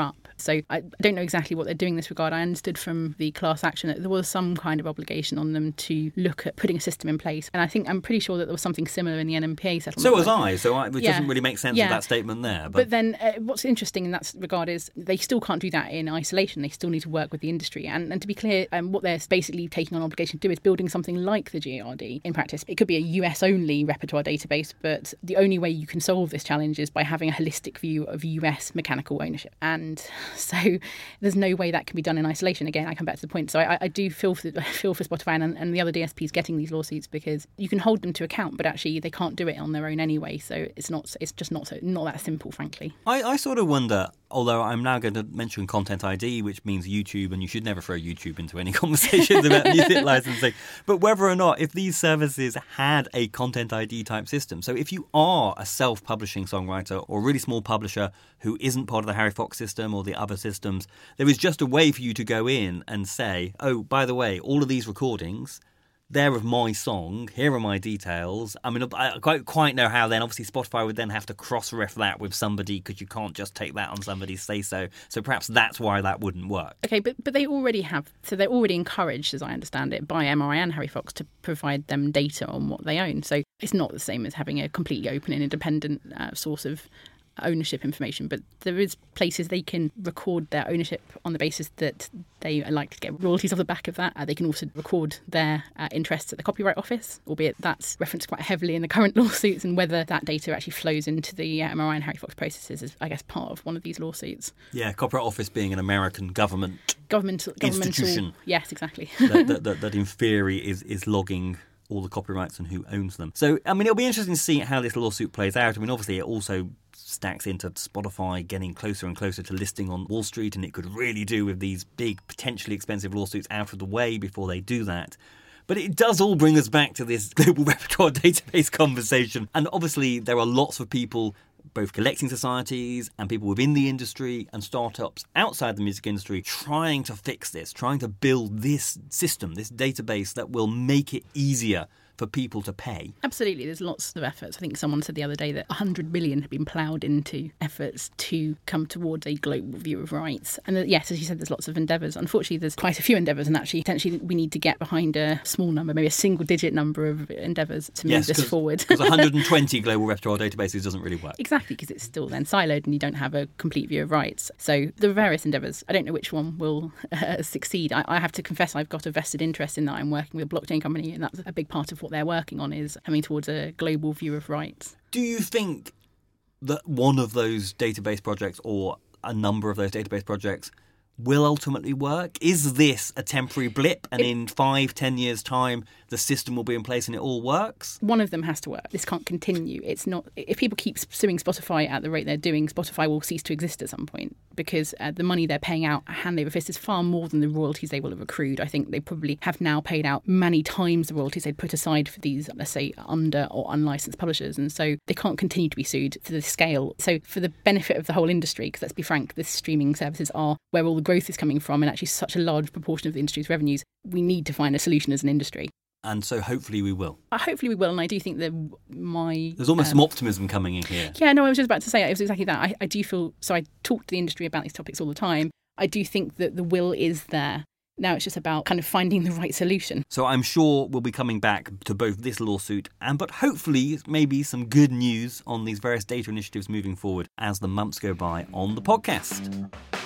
So I don't know exactly what they're doing in this regard. I understood from the class action that there was some kind of obligation on them to look at putting a system in place. And I think I'm pretty sure that there was something similar in the N M P A settlement. So was I. So I, it yeah. doesn't really make sense yeah. with that statement there. But, but then uh, what's interesting in that regard is they still can't do that in isolation. They still need to work with the industry. And, and to be clear, um, what they're basically taking on obligation to do is building something like the G R D in practice. It could be a U S-only repertoire database, but the only way you can solve this challenge is by having a holistic view of U S mechanical ownership. And so there's no way that can be done in isolation. Again, I come back to the point. So I, I do feel for, feel for Spotify and, and the other D S Ps getting these lawsuits, because you can hold them to account, but actually they can't do it on their own anyway. So it's not it's just not so not that simple, frankly. I, I sort of wonder, although I'm now going to mention Content I D, which means YouTube, and you should never throw YouTube into any conversations about music licensing, but whether or not if these services had a Content I D type system. So if you are a self-publishing songwriter or a really small publisher who isn't part of the Harry Fox system or the other systems, there is just a way for you to go in and say, oh, by the way, all of these recordings, they're of my song, here are my details. I mean, I don't quite know how then. Obviously, Spotify would then have to cross-ref that with somebody, because you can't just take that on somebody's say-so. So perhaps that's why that wouldn't work. Okay, but but they already have, so they're already encouraged, as I understand it, by M R I and Harry Fox to provide them data on what they own. So it's not the same as having a completely open and independent uh, source of ownership information, but there is places they can record their ownership on the basis that they are likely to get royalties off the back of that. Uh, they can also record their uh, interests at the Copyright Office, albeit that's referenced quite heavily in the current lawsuits, and whether that data actually flows into the uh, M R I and Harry Fox processes is, I guess, part of one of these lawsuits. Yeah, Copyright Office being an American government governmental, governmental institution. Yes, exactly. that, that, that, that in theory is, is logging all the copyrights and who owns them. So, I mean, it'll be interesting to see how this lawsuit plays out. I mean, obviously, it also stacks into Spotify getting closer and closer to listing on Wall Street, and it could really do with these big, potentially expensive lawsuits out of the way before they do that. But it does all bring us back to this global repertoire database conversation. And obviously, there are lots of people, both collecting societies and people within the industry and startups outside the music industry, trying to fix this, trying to build this system, this database that will make it easier for people to pay. Absolutely, there's lots of efforts. I think someone said the other day that one hundred billion had been ploughed into efforts to come towards a global view of rights. And uh, yes, as you said, there's lots of endeavours. Unfortunately, there's quite a few endeavours, and actually, potentially, we need to get behind a small number, maybe a single-digit number of endeavours to move yes, this forward. Because one hundred twenty global repertoire databases doesn't really work. Exactly, because it's still then siloed and you don't have a complete view of rights. So there are various endeavours. I don't know which one will uh, succeed. I, I have to confess I've got a vested interest in that. I'm working with a blockchain company, and that's a big part of what they're working on, is coming towards a global view of rights. Do you think that one of those database projects, or a number of those database projects, will ultimately work? Is this a temporary blip, and it, in five, ten years' time, the system will be in place and it all works? One of them has to work. This can't continue. It's not. If people keep suing Spotify at the rate they're doing, Spotify will cease to exist at some point, because uh, the money they're paying out hand over fist is far more than the royalties they will have accrued. I think they probably have now paid out many times the royalties they'd put aside for these, let's say, under or unlicensed publishers, and so they can't continue to be sued to the scale. So for the benefit of the whole industry, because let's be frank, the streaming services are where all the growth is coming from, and actually such a large proportion of the industry's revenues, we need to find a solution as an industry. And so hopefully we will. Uh, hopefully we will, and I do think that my... There's almost um, some optimism coming in here. Yeah, no, I was just about to say, it was exactly that. I, I do feel... So I talk to the industry about these topics all the time. I do think that the will is there. Now it's just about kind of finding the right solution. So I'm sure we'll be coming back to both this lawsuit and, but hopefully, maybe some good news on these various data initiatives moving forward as the months go by on the podcast.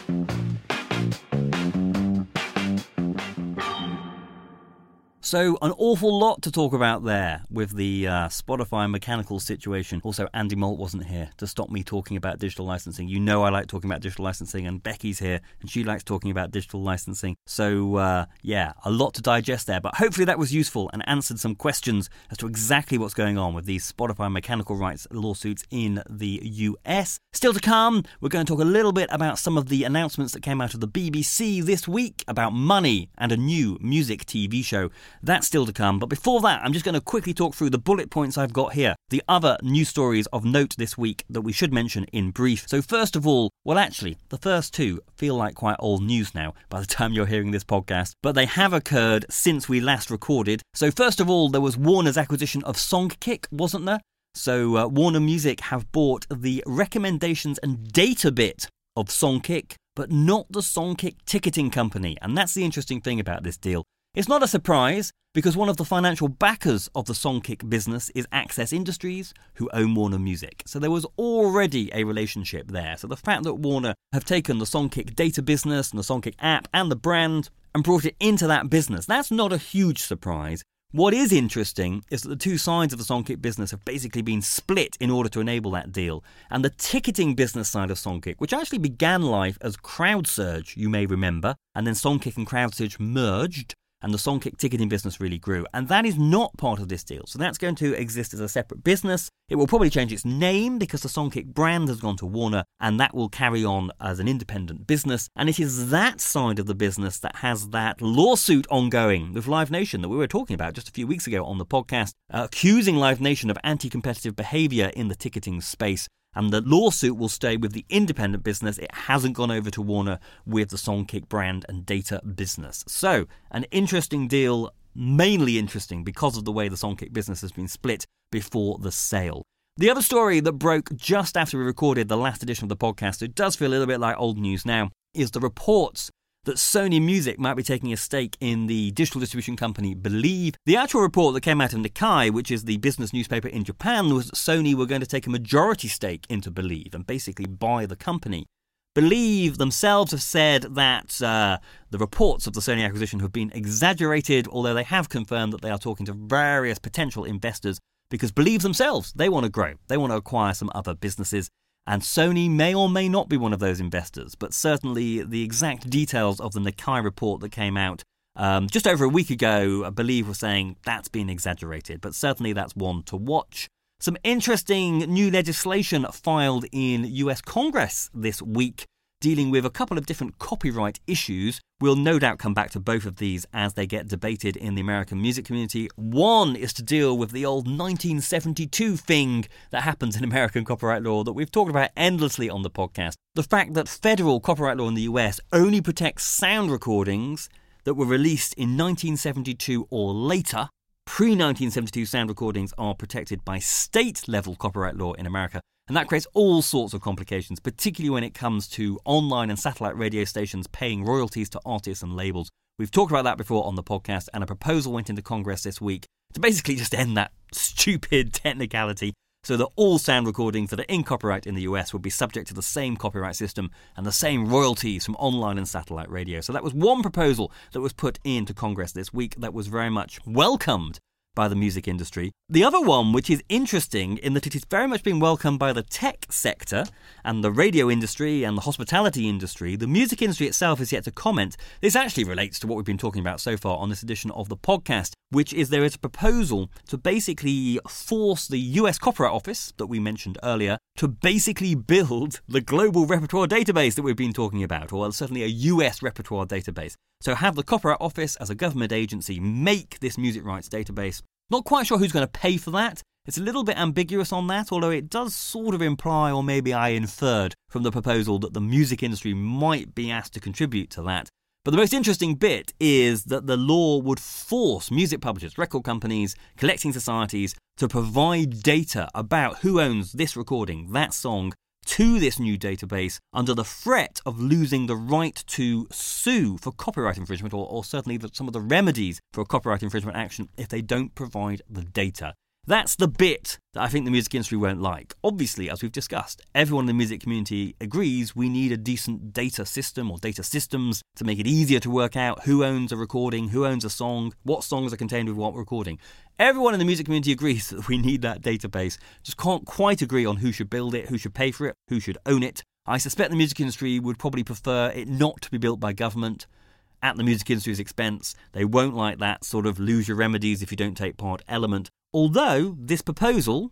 So an awful lot to talk about there with the uh, Spotify mechanical situation. Also, Andy Malt wasn't here to stop me talking about digital licensing. You know I like talking about digital licensing, and Becky's here and she likes talking about digital licensing. So, uh, yeah, a lot to digest there. But hopefully that was useful and answered some questions as to exactly what's going on with these Spotify mechanical rights lawsuits in the U S. Still to come, we're going to talk a little bit about some of the announcements that came out of the B B C this week about money and a new music T V show. That's still to come. But before that, I'm just going to quickly talk through the bullet points I've got here. The other news stories of note this week that we should mention in brief. So first of all, well, actually, the first two feel like quite old news now by the time you're hearing this podcast, but they have occurred since we last recorded. So first of all, there was Warner's acquisition of Songkick, wasn't there? So uh, Warner Music have bought the recommendations and data bit of Songkick, but not the Songkick ticketing company. And that's the interesting thing about this deal. It's not a surprise, because one of the financial backers of the Songkick business is Access Industries, who own Warner Music. So there was already a relationship there. So the fact that Warner have taken the Songkick data business and the Songkick app and the brand and brought it into that business, that's not a huge surprise. What is interesting is that the two sides of the Songkick business have basically been split in order to enable that deal. And the ticketing business side of Songkick, which actually began life as CrowdSurge, you may remember, and then Songkick and CrowdSurge merged, and the Songkick ticketing business really grew. And that is not part of this deal. So that's going to exist as a separate business. It will probably change its name because the Songkick brand has gone to Warner, and that will carry on as an independent business. And it is that side of the business that has that lawsuit ongoing with Live Nation that we were talking about just a few weeks ago on the podcast, uh, accusing Live Nation of anti-competitive behaviour in the ticketing space. And the lawsuit will stay with the independent business. It hasn't gone over to Warner with the Songkick brand and data business. So, an interesting deal, mainly interesting because of the way the Songkick business has been split before the sale. The other story that broke just after we recorded the last edition of the podcast, it does feel a little bit like old news now, is the reports that Sony Music might be taking a stake in the digital distribution company Believe. The actual report that came out of Nikkei, which is the business newspaper in Japan, was that Sony were going to take a majority stake into Believe and basically buy the company. Believe themselves have said that uh, the reports of the Sony acquisition have been exaggerated, although they have confirmed that they are talking to various potential investors because Believe themselves, they want to grow. They want to acquire some other businesses. And Sony may or may not be one of those investors, but certainly the exact details of the Nikkei report that came out um, just over a week ago, I believe, was saying that's been exaggerated, but certainly that's one to watch. Some interesting new legislation filed in U S Congress this week, dealing with a couple of different copyright issues. We'll no doubt come back to both of these as they get debated in the American music community. One is to deal with the old nineteen seventy-two thing that happens in American copyright law that we've talked about endlessly on the podcast. The fact that federal copyright law in the U S only protects sound recordings that were released in nineteen seventy-two or later. Pre-nineteen seventy-two sound recordings are protected by state-level copyright law in America. And that creates all sorts of complications, particularly when it comes to online and satellite radio stations paying royalties to artists and labels. We've talked about that before on the podcast, and a proposal went into Congress this week to basically just end that stupid technicality so that all sound recordings that are in copyright in the U S will be subject to the same copyright system and the same royalties from online and satellite radio. So that was one proposal that was put into Congress this week that was very much welcomed by the music industry. The other one, which is interesting in that it is very much being welcomed by the tech sector and the radio industry and the hospitality industry. The music industry itself is yet to comment. This actually relates to what we've been talking about so far on this edition of the podcast, which is there is a proposal to basically force the U S Copyright Office that we mentioned earlier to basically build the global repertoire database that we've been talking about, or certainly a U S repertoire database. So have the Copyright Office as a government agency make this music rights database. Not quite sure who's going to pay for that. It's a little bit ambiguous on that, although it does sort of imply, or maybe I inferred from the proposal, that the music industry might be asked to contribute to that. But the most interesting bit is that the law would force music publishers, record companies, collecting societies to provide data about who owns this recording, that song, to this new database under the threat of losing the right to sue for copyright infringement, or, or certainly the, some of the remedies for a copyright infringement action if they don't provide the data. That's the bit that I think the music industry won't like. Obviously, as we've discussed, everyone in the music community agrees we need a decent data system or data systems to make it easier to work out who owns a recording, who owns a song, what songs are contained with what recording. Everyone in the music community agrees that we need that database. Just can't quite agree on who should build it, who should pay for it, who should own it. I suspect the music industry would probably prefer it not to be built by government at the music industry's expense. They won't like that sort of lose your remedies if you don't take part element. Although this proposal,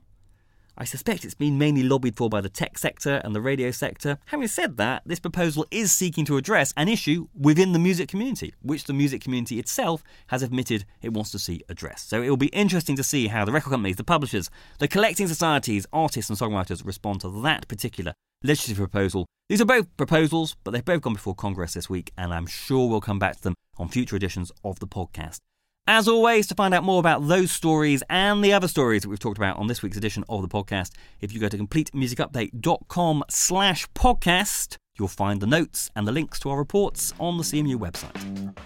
I suspect it's been mainly lobbied for by the tech sector and the radio sector. Having said that, this proposal is seeking to address an issue within the music community, which the music community itself has admitted it wants to see addressed. So it will be interesting to see how the record companies, the publishers, the collecting societies, artists and songwriters respond to that particular legislative proposal. These are both proposals, but they've both gone before Congress this week, and I'm sure we'll come back to them on future editions of the podcast. As always, to find out more about those stories and the other stories that we've talked about on this week's edition of the podcast, if you go to complete music update dot com slash podcast, You'll find the notes and the links to our reports on the C M U website.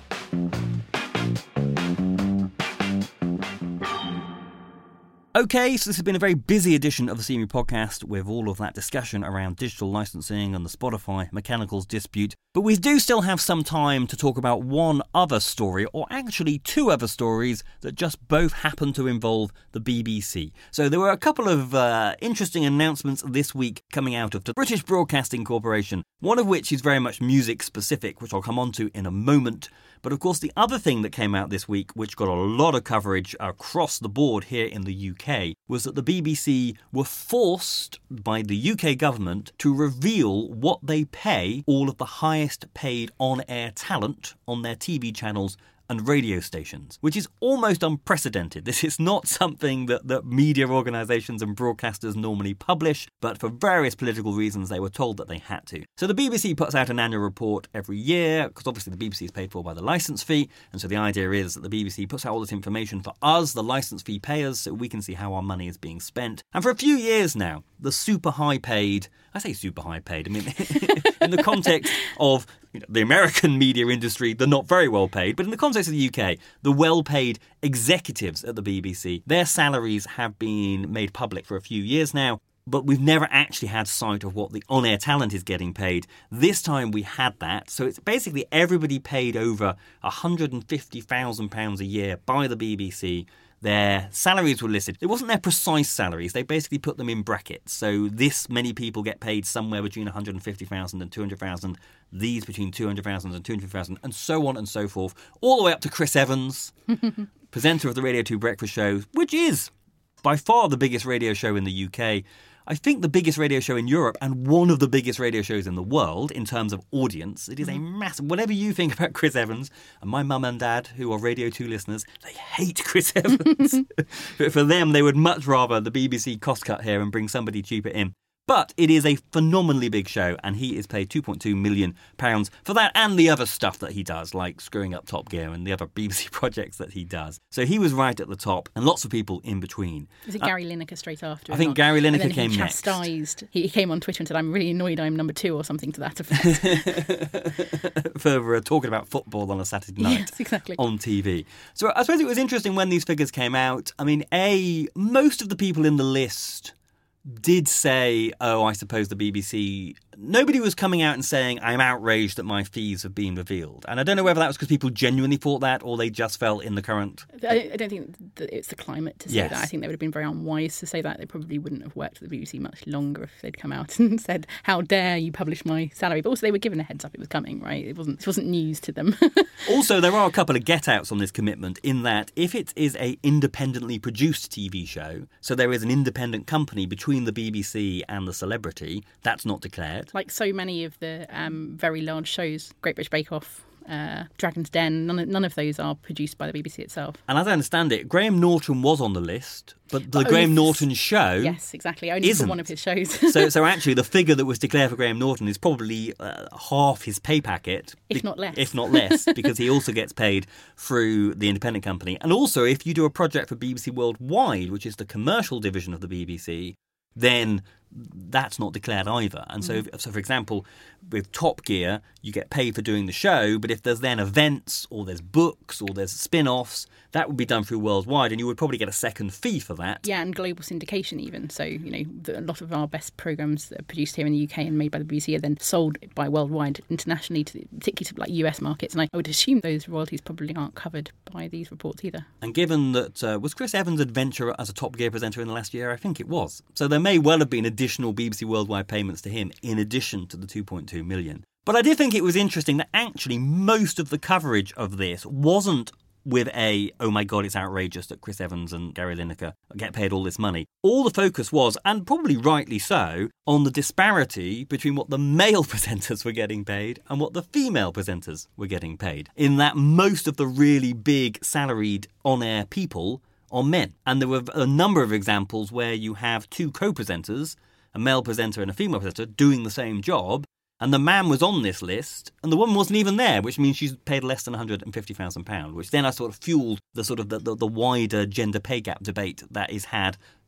Okay, so this has been a very busy edition of the C M U podcast with all of that discussion around digital licensing and the Spotify Mechanicals dispute. But we do still have some time to talk about one other story, or actually two other stories that just both happen to involve the B B C. So there were a couple of uh, interesting announcements this week coming out of the British Broadcasting Corporation, one of which is very much music specific, which I'll come on to in a moment. But of course, the other thing that came out this week, which got a lot of coverage across the board here in the U K, was that the B B C were forced by the U K government to reveal what they pay all of the highest paid on-air talent on their T V channels and radio stations, which is almost unprecedented. This is not something that, that media organisations and broadcasters normally publish, but for various political reasons they were told that they had to. So the B B C puts out an annual report every year, because obviously the B B C is paid for by the licence fee, and so the idea is that the B B C puts out all this information for us, the licence fee payers, so we can see how our money is being spent. And for a few years now, the super high paid, I say super high paid, I mean, in the context of you know, the American media industry, they're not very well paid, but in the context of the U K, the well-paid executives at the B B C, their salaries have been made public for a few years now, but we've never actually had sight of what the on-air talent is getting paid. This time we had that, so it's basically everybody paid over one hundred fifty thousand pounds a year by the B B C. Their salaries were listed. It wasn't their precise salaries. They basically put them in brackets. So this many people get paid somewhere between one hundred fifty thousand and two hundred thousand, these between two hundred thousand and two hundred thousand, and so on and so forth, all the way up to Chris Evans, presenter of the Radio two Breakfast Show, which is by far the biggest radio show in the U K. I think the biggest radio show in Europe and one of the biggest radio shows in the world in terms of audience. It is a massive... Whatever you think about Chris Evans, and my mum and dad, who are Radio two listeners, they hate Chris Evans. But for them, they would much rather the B B C cost cut here and bring somebody cheaper in. But it is a phenomenally big show, and he is paid two point two million pounds for that and the other stuff that he does, like screwing up Top Gear and the other B B C projects that he does. So he was right at the top, and lots of people in between. Was it uh, Gary Lineker straight after? I think not? Gary Lineker and then came he next. chastised, he, he came on Twitter and said, I'm really annoyed I'm number two or something to that effect. for uh, talking about football on a Saturday night yes, exactly. on T V. So I suppose it was interesting when these figures came out. I mean, A, most of the people in the list did say, oh, I suppose the B B C... Nobody was coming out and saying, I'm outraged that my fees have been revealed. And I don't know whether that was because people genuinely thought that or they just felt in the current... I, I don't think that it's the climate to say yes. that. I think they would have been very unwise to say that. They probably wouldn't have worked for the B B C much longer if they'd come out and said, how dare you publish my salary. But also they were given a heads up it was coming, right? It wasn't, it wasn't news to them. Also, there are a couple of get-outs on this commitment in that if it is a independently produced T V show, so there is an independent company between the B B C and the celebrity, that's not declared. Like so many of the um, very large shows, Great British Bake Off, uh, Dragon's Den, none of, none of those are produced by the B B C itself. And as I understand it, Graham Norton was on the list, but the But Graham only- Norton show... Yes, exactly. Only isn't. for one of his shows. so, so actually, the figure that was declared for Graham Norton is probably uh, half his pay packet. If not less. If not less, because he also gets paid through the independent company. And also, if you do a project for B B C Worldwide, which is the commercial division of the B B C, then that's not declared either. And so, mm. so for example, with Top Gear, you get paid for doing the show, but if there's then events or there's books or there's spin-offs, that would be done through Worldwide, and you would probably get a second fee for that. Yeah, and global syndication even. So, you know, the, a lot of our best programmes that are produced here in the U K and made by the B B C are then sold by Worldwide internationally, to particularly to like U S markets. And I, I would assume those royalties probably aren't covered by these reports either. And given that, uh, was Chris Evans' adventure as a Top Gear presenter in the last year? I think it was. So there may well have been additional B B C Worldwide payments to him in addition to the two point two million. But I did think it was interesting that actually most of the coverage of this wasn't with a, oh my God, it's outrageous that Chris Evans and Gary Lineker get paid all this money. All the focus was, and probably rightly so, on the disparity between what the male presenters were getting paid and what the female presenters were getting paid. In that most of the really big salaried on-air people are men. And there were a number of examples where you have two co-presenters, a male presenter and a female presenter, doing the same job, and the man was on this list, and the woman wasn't even there, which means she's paid less than one hundred fifty thousand pounds, which then I sort of fueled the sort of the, the, the wider gender pay gap debate that is had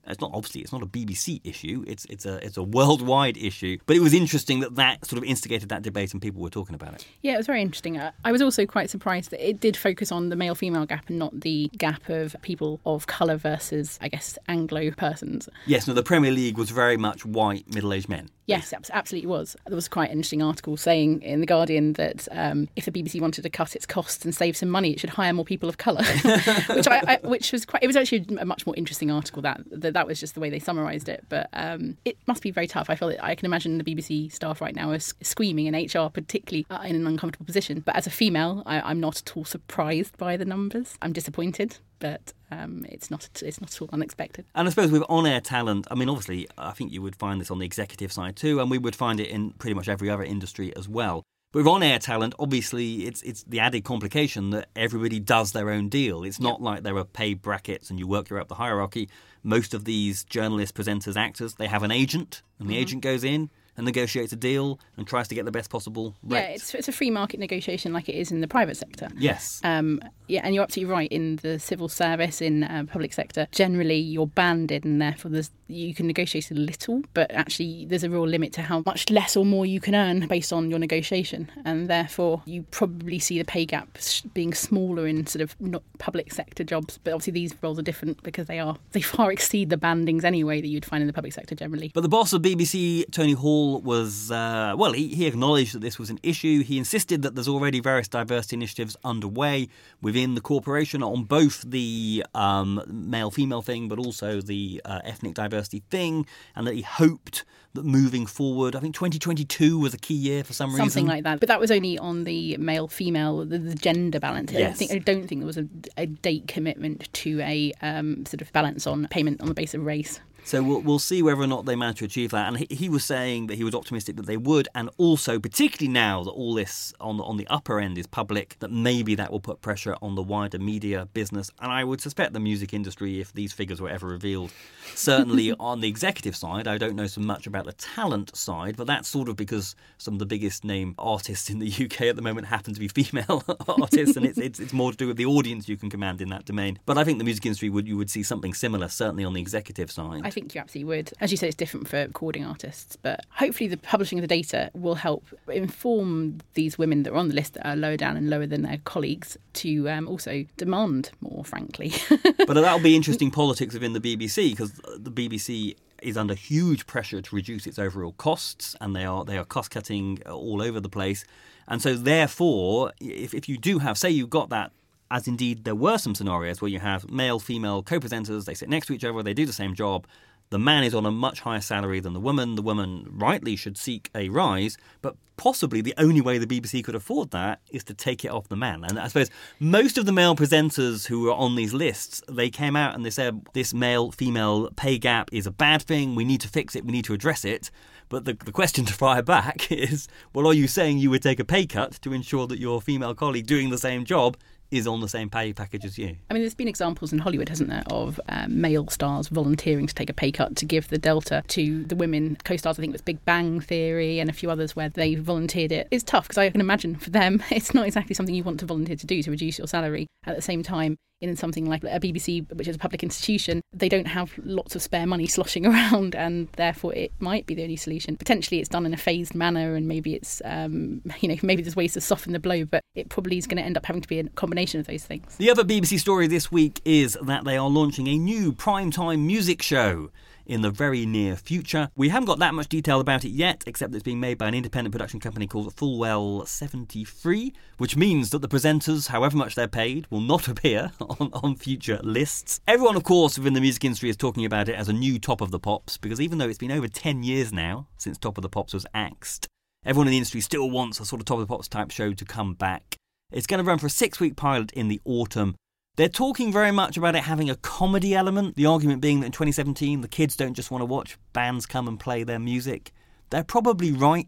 It's not obviously it's not a B B C issue. It's it's a it's a worldwide issue. But it was interesting that that sort of instigated that debate and people were talking about it. Yeah, it was very interesting. I was also quite surprised that it did focus on the male-female gap and not the gap of people of colour versus, I guess, Anglo persons. Yes, no, the Premier League was very much white, middle-aged men. Yes, absolutely was. There was quite an interesting article saying in The Guardian that um, if the B B C wanted to cut its costs and save some money, it should hire more people of colour, which I, I, which was quite. It was actually a much more interesting article. That that, that was just the way they summarised it. But um, it must be very tough. I feel that I can imagine the B B C staff right now are screaming, and H R particularly uh, in an uncomfortable position. But as a female, I, I'm not at all surprised by the numbers. I'm disappointed, but um, it's not it's not at all unexpected. And I suppose with on-air talent, I mean, obviously, I think you would find this on the executive side too, and we would find it in pretty much every other industry as well. But with on-air talent, obviously, it's it's the added complication that everybody does their own deal. It's not like there are pay brackets and you work your way up the hierarchy. Most of these journalists, presenters, actors, they have an agent, and the mm-hmm. agent goes in and negotiates a deal and tries to get the best possible rate. Yeah, it's, it's a free market negotiation like it is in the private sector. Yes. Um, yeah, and you're absolutely right. In the civil service, in uh, public sector, generally you're banded and therefore there's, you can negotiate a little, but actually there's a real limit to how much less or more you can earn based on your negotiation. And therefore you probably see the pay gap being smaller in sort of not public sector jobs. But obviously these roles are different because they are they far exceed the bandings anyway that you'd find in the public sector generally. But the boss of B B C, Tony Hall, was, uh, well, he, he acknowledged that this was an issue. He insisted that there's already various diversity initiatives underway within the corporation on both the um, male-female thing, but also the uh, ethnic diversity thing, and that he hoped that moving forward, I think twenty twenty-two was a key year for some reason. Something like that. But that was only on the male-female, the, the gender balance. Yes. I, think, I don't think there was a, a date commitment to a um, sort of balance on payment on the basis of race. So we'll, we'll see whether or not they manage to achieve that. And he, he was saying that he was optimistic that they would, and also, particularly now that all this on the, on the upper end is public, that maybe that will put pressure on the wider media business. And I would suspect the music industry, if these figures were ever revealed, certainly on the executive side. I don't know so much about the talent side, but that's sort of because some of the biggest name artists in the U K at the moment happen to be female artists, and it's, it's it's more to do with the audience you can command in that domain. But I think the music industry, would you would see something similar, certainly on the executive side. I think you absolutely would. As you said, it's different for recording artists, but hopefully the publishing of the data will help inform these women that are on the list that are lower down and lower than their colleagues to um, also demand more, frankly. But that'll be interesting politics within the B B C, because the B B C is under huge pressure to reduce its overall costs, and they are they are cost cutting all over the place. And so therefore, if, if you do have, say you've got that, as indeed there were some scenarios where you have male, female co-presenters, they sit next to each other, they do the same job. The man is on a much higher salary than the woman. The woman rightly should seek a rise, but possibly the only way the B B C could afford that is to take it off the man. And I suppose most of the male presenters who were on these lists, they came out and they said this male-female pay gap is a bad thing. We need to fix it. We need to address it. But the, the question to fire back is, well, are you saying you would take a pay cut to ensure that your female colleague doing the same job is on the same pay package as you? I mean, there's been examples in Hollywood, hasn't there, of um, male stars volunteering to take a pay cut to give the delta to the women co-stars. I think it was Big Bang Theory and a few others where they volunteered it. It's tough because I can imagine for them it's not exactly something you want to volunteer to do, to reduce your salary. At the same time, in something like a B B C, which is a public institution, they don't have lots of spare money sloshing around, and therefore it might be the only solution. Potentially it's done in a phased manner, and maybe it's, um, you know, maybe there's ways to soften the blow, but it probably is going to end up having to be a combination of those things. The other B B C story this week is that they are launching a new primetime music show in the very near future. We haven't got that much detail about it yet, except that it's being made by an independent production company called Fulwell seventy-three, which means that the presenters, however much they're paid, will not appear on, on future lists. Everyone, of course, within the music industry is talking about it as a new Top of the Pops, because even though it's been over ten years now since Top of the Pops was axed, everyone in the industry still wants a sort of Top of the Pops type show to come back. It's going to run for a six-week pilot in the autumn. They're talking very much about it having a comedy element, the argument being that in twenty seventeen the kids don't just want to watch bands come and play their music. They're probably right,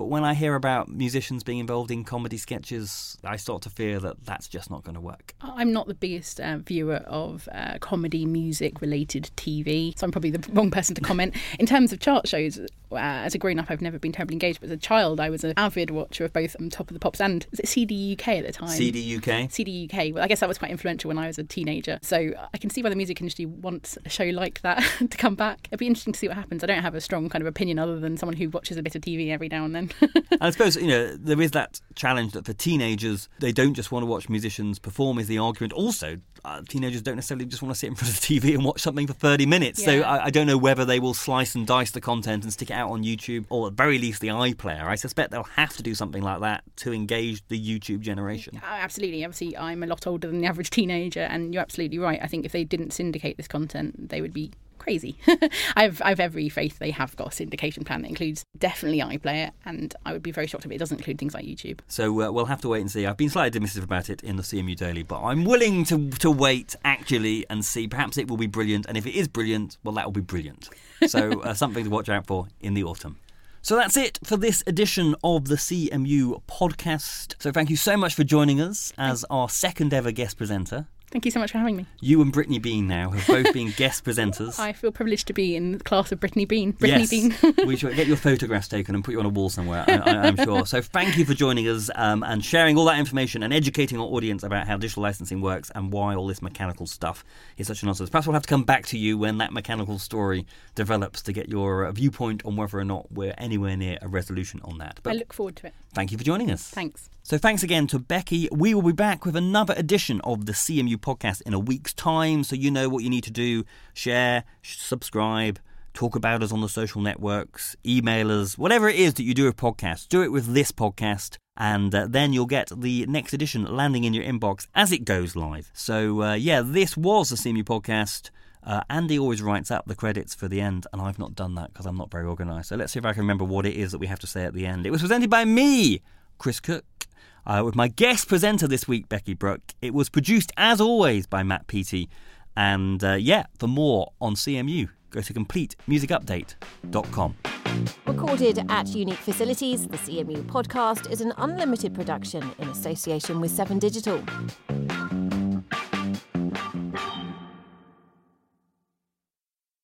But when I hear about musicians being involved in comedy sketches, I start to fear that that's just not going to work. I'm not the biggest uh, viewer of uh, comedy, music-related T V, so I'm probably the wrong person to comment. In terms of chart shows, uh, as a grown-up, I've never been terribly engaged, but as a child, I was an avid watcher of both um, Top of the Pops and was it C D U K at the time? C D U K? C D U K. Well, I guess that was quite influential when I was a teenager. So I can see why the music industry wants a show like that to come back. It'd be interesting to see what happens. I don't have a strong kind of opinion other than someone who watches a bit of T V every now and then. I suppose, you know, there is that challenge that for teenagers, they don't just want to watch musicians perform is the argument. Also, uh, teenagers don't necessarily just want to sit in front of the T V and watch something for thirty minutes. Yeah. So I, I don't know whether they will slice and dice the content and stick it out on YouTube, or at very least the iPlayer. I suspect they'll have to do something like that to engage the YouTube generation. Oh, absolutely. Obviously, I'm a lot older than the average teenager, and you're absolutely right. I think if they didn't syndicate this content, they would be crazy. I've I've every faith they have got a syndication plan that includes definitely iPlayer, and I would be very shocked if it doesn't include things like YouTube. So uh, we'll have to wait and see. I've been slightly dismissive about it in the C M U Daily, but I'm willing to to wait actually and see. Perhaps it will be brilliant, and if it is brilliant, well, that will be brilliant. So uh, something to watch out for in the autumn. So that's it for this edition of the C M U podcast. So thank you so much for joining us as our second ever guest presenter. Thank you so much for having me. You and Brittany Bean now have both been guest presenters. I feel privileged to be in the class of Brittany Bean. Brittany yes, Bean. We should get your photographs taken and put you on a wall somewhere, I, I, I'm sure. So thank you for joining us um, and sharing all that information and educating our audience about how digital licensing works and why all this mechanical stuff is such a nonsense. Perhaps we'll have to come back to you when that mechanical story develops to get your uh, viewpoint on whether or not we're anywhere near a resolution on that. But I look forward to it. Thank you for joining us. Thanks. So thanks again to Becky. We will be back with another edition of the C M U podcast in a week's time, so you know what you need to do. Share, subscribe, talk about us on the social networks, email us, whatever it is that you do with podcasts. Do it with this podcast, and uh, then you'll get the next edition landing in your inbox as it goes live. So uh, yeah, this was the C M U podcast. Uh, Andy always writes up the credits for the end, and I've not done that because I'm not very organised. So let's see if I can remember what it is that we have to say at the end. It was presented by me, Chris Cook. Uh, with my guest presenter this week, Becky Brooke. It was produced, as always, by Matt Peaty. And, uh, yeah, for more on C M U, go to complete music update dot com. Recorded at unique facilities, the C M U podcast is an unlimited production in association with Seven Digital.